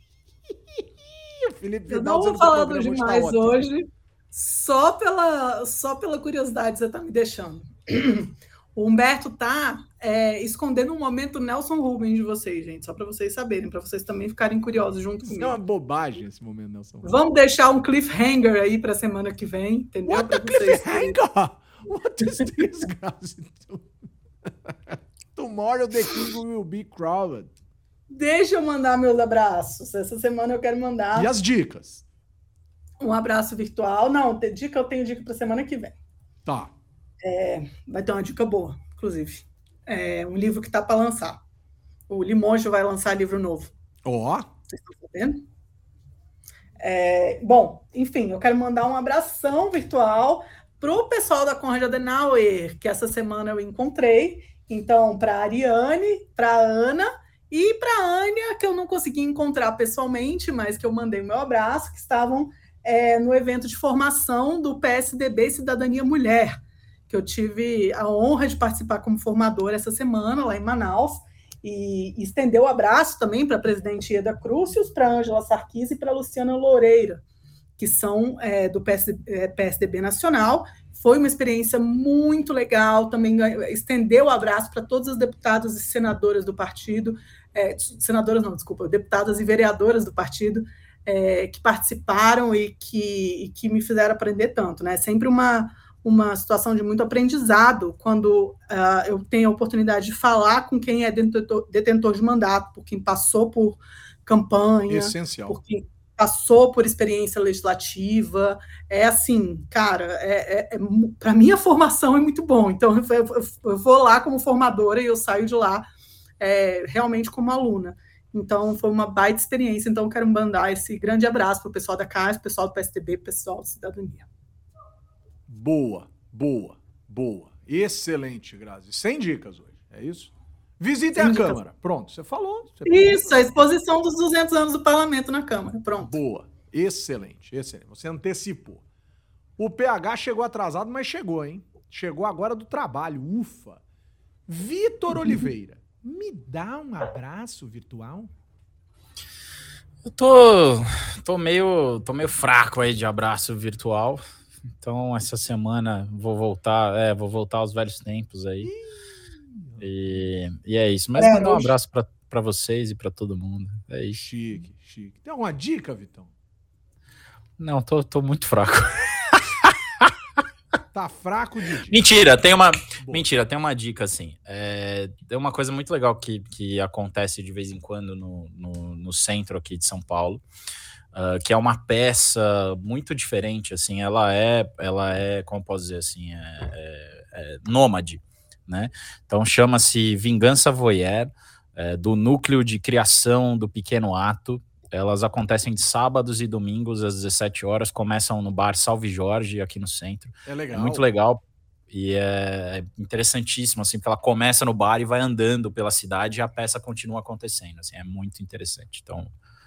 O Felipe eu não vou falar demais tá hoje. Só pela, só pela curiosidade você está me deixando. O Humberto tá é, escondendo um momento Nelson Rubens de vocês, gente, só para vocês saberem, para vocês também ficarem curiosos junto comigo. Isso é uma bobagem esse momento Nelson Rubens. Vamos deixar um cliffhanger aí para semana que vem, entendeu? What the cliffhanger? What is this, guys? Tomorrow the king will be crowded. Deixa eu mandar meus abraços. Essa semana eu quero mandar. E as dicas? Um abraço virtual. Não, dica eu tenho dica para semana que vem. Tá. É, vai ter uma dica boa, inclusive. É um livro que tá para lançar. O Limonjo vai lançar livro novo. Ó. Oh. Vocês estão sabendo? É, bom, enfim, eu quero mandar um abração virtual pro pessoal da Konrad Adenauer, que essa semana eu encontrei. Então, para a Ariane, para a Ana e para a Ania, que eu não consegui encontrar pessoalmente, mas que eu mandei o meu abraço, que estavam é, no evento de formação do P S D B Cidadania Mulher. que eu tive a honra de participar como formadora essa semana lá em Manaus, e, e estender o abraço também para a presidente Ieda Crucius, para a Ângela Sarkis e para a Luciana Loureira, que são é, do P S D B Nacional. Foi uma experiência muito legal, também estendeu o abraço para todas as deputadas e senadoras do partido, é, senadoras não, desculpa, deputadas e vereadoras do partido, é, que participaram e que, e que me fizeram aprender tanto, né? Sempre uma, uma situação de muito aprendizado quando uh, eu tenho a oportunidade de falar com quem é detentor, detentor de mandato, por quem passou por campanha, essencial. Por quem passou por experiência legislativa. É assim, cara, é, é, é, para mim a formação é muito bom, então eu, eu, eu vou lá como formadora e eu saio de lá é, realmente como aluna. Então foi uma baita experiência, então eu quero mandar esse grande abraço para o pessoal da C A S, pessoal do P S D B, pessoal da Cidadania. Boa, boa, boa, excelente, Grazi. Sem dicas hoje, é isso? Visitem a Câmara. Pronto, você falou. Você Isso, a exposição dos duzentos anos do Parlamento na Câmara. Pronto. Boa, excelente, excelente. Você antecipou. O P H chegou atrasado, mas chegou, hein? Chegou agora do trabalho, ufa. Vitor Oliveira, me dá um abraço virtual? Eu tô, tô, meio, tô meio fraco aí de abraço virtual. Então, essa semana vou voltar, é, vou voltar aos velhos tempos aí. E, e é isso. Mas é, mandar um abraço pra, pra vocês e pra todo mundo. É isso. Chique, chique. Tem alguma dica, Vitão? Não, tô, tô muito fraco. Tá fraco de dica. Mentira, tem uma, mentira, tem uma dica assim. É, é uma coisa muito legal que, que acontece de vez em quando no, no, no centro aqui de São Paulo. Uh, que é uma peça muito diferente, assim, ela é, ela é, como posso dizer assim, é, é, é nômade, né? Então chama-se Vingança Voyeur, é, do Núcleo de Criação do Pequeno Ato. Elas acontecem de sábados e domingos às dezessete horas, começam no bar Salve Jorge, aqui no centro. É legal. É muito legal e é interessantíssimo, assim, porque ela começa no bar e vai andando pela cidade e a peça continua acontecendo, assim, é muito interessante. Então,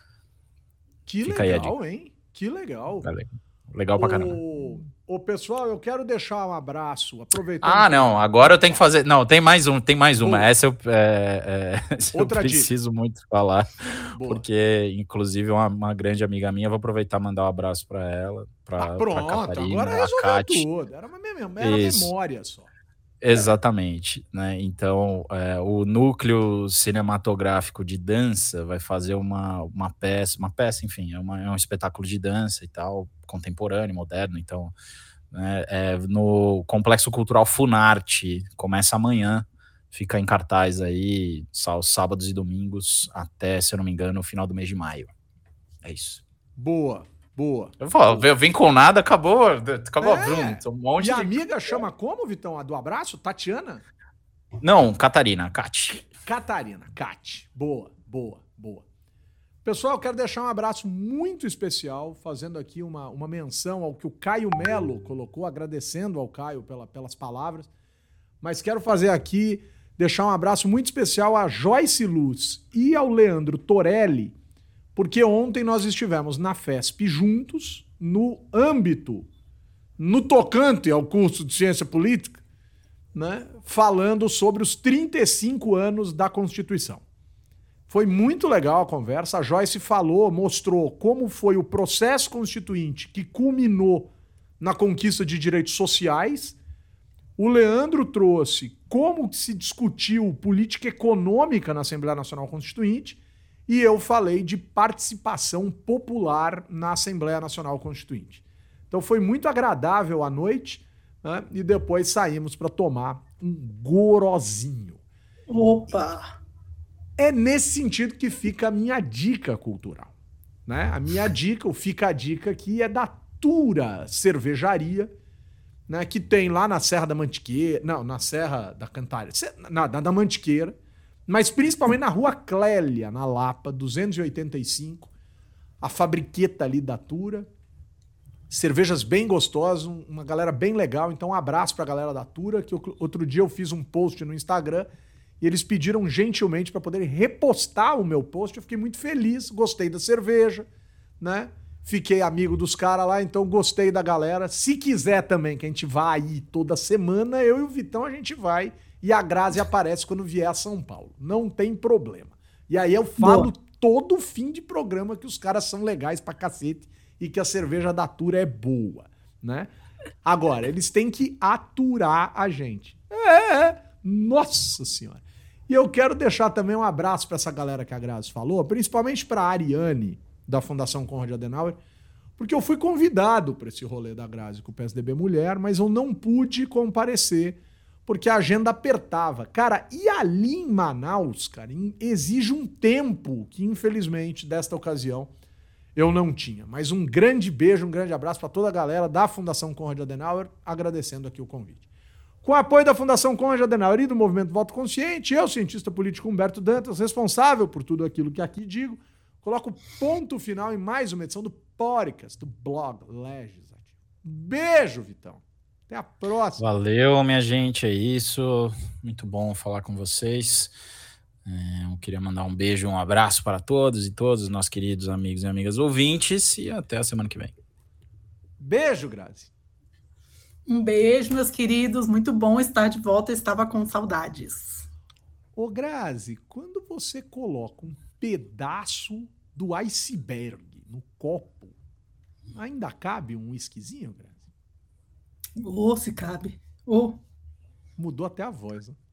que legal, hein? Que legal. É legal pra caramba. Ô, pessoal, eu quero deixar um abraço, aproveitando... Ah, não, agora eu tenho que fazer... Não, tem mais um, tem mais uma. Boa. Essa eu, é, é, essa eu preciso dica. muito falar, Boa. porque, inclusive, uma, uma grande amiga minha, vou aproveitar e mandar um abraço pra ela, pra, ah, pronto, pra Catarina, agora resolveu tudo. Era uma era memória só. Exatamente, né? Então, é, o Núcleo Cinematográfico de Dança vai fazer uma, uma peça, uma peça, enfim, é, uma, é um espetáculo de dança e tal, contemporâneo, moderno. Então, né, é no Complexo Cultural Funarte, começa amanhã, fica em cartaz aí, sábados e domingos, até, se eu não me engano, o final do mês de maio. É isso. Boa. Boa. Eu, vou, eu vim com nada, acabou. Acabou. É. Bruno, um monte e a de... amiga chama como, Vitão? A do abraço? Tatiana? Não, Catarina, Cate. Catarina, Cate. Boa, boa, boa. Pessoal, eu quero deixar um abraço muito especial, fazendo aqui uma, uma menção ao que o Caio Melo colocou, agradecendo ao Caio pela, pelas palavras. Mas quero fazer aqui, deixar um abraço muito especial a Joyce Luz e ao Leandro Torelli, porque ontem nós estivemos na FESP juntos, no âmbito, no tocante ao curso de Ciência Política, né, falando sobre os trinta e cinco anos da Constituição. Foi muito legal a conversa, a Joyce falou, mostrou como foi o processo constituinte que culminou na conquista de direitos sociais. O Leandro trouxe como se discutiu política econômica na Assembleia Nacional Constituinte, e eu falei de participação popular na Assembleia Nacional Constituinte. Então foi muito agradável a noite, né? E depois saímos para tomar um gorozinho. Opa! É nesse sentido que fica a minha dica cultural, né? A minha dica, o Fica a Dica aqui, é da Tura Cervejaria, né? Que tem lá na Serra da Mantiqueira, não, na Serra da Cantareira, na, na da Mantiqueira, mas principalmente na Rua Clélia, na Lapa, duzentos e oitenta e cinco, a fabriqueta ali da Tura. Cervejas bem gostosas, uma galera bem legal. Então um abraço pra galera da Tura, que outro dia eu fiz um post no Instagram e eles pediram gentilmente para poderem repostar o meu post. Eu fiquei muito feliz, gostei da cerveja, né? fiquei amigo dos caras lá, então gostei da galera. Se quiser também que a gente vá aí toda semana, eu e o Vitão a gente vai e a Grazi aparece quando vier a São Paulo. Não tem problema. E aí eu falo Boa. todo fim de programa que os caras são legais pra cacete e que a cerveja da Tura é boa, né? Agora, eles têm que aturar a gente. É, é. Nossa Senhora. E eu quero deixar também um abraço pra essa galera que a Grazi falou, principalmente pra Ariane, da Fundação Konrad Adenauer, porque eu fui convidado para esse rolê da Grazi com o P S D B Mulher, mas eu não pude comparecer, porque a agenda apertava. Cara, e ali em Manaus, cara, exige um tempo que, infelizmente, desta ocasião, eu não tinha. Mas um grande beijo, um grande abraço para toda a galera da Fundação Konrad Adenauer, agradecendo aqui o convite. Com o apoio da Fundação Konrad Adenauer e do Movimento Voto Consciente, eu, cientista político Humberto Dantas, responsável por tudo aquilo que aqui digo, coloco ponto final em mais uma edição do podcast, do blog Legislativo. Beijo, Vitão. Até a próxima. Valeu, minha gente, é isso. Muito bom falar com vocês. É, eu queria mandar um beijo, um abraço para todos e todos os nossos queridos amigos e amigas ouvintes e até a semana que vem. Beijo, Grazi. Um beijo, meus queridos. Muito bom estar de volta. Eu estava com saudades. Ô, Grazi, quando você coloca um pedaço do iceberg no copo, ainda cabe um whiskyzinho, Grazi? Ô, oh, se cabe. Ô. Oh. Mudou até a voz, né?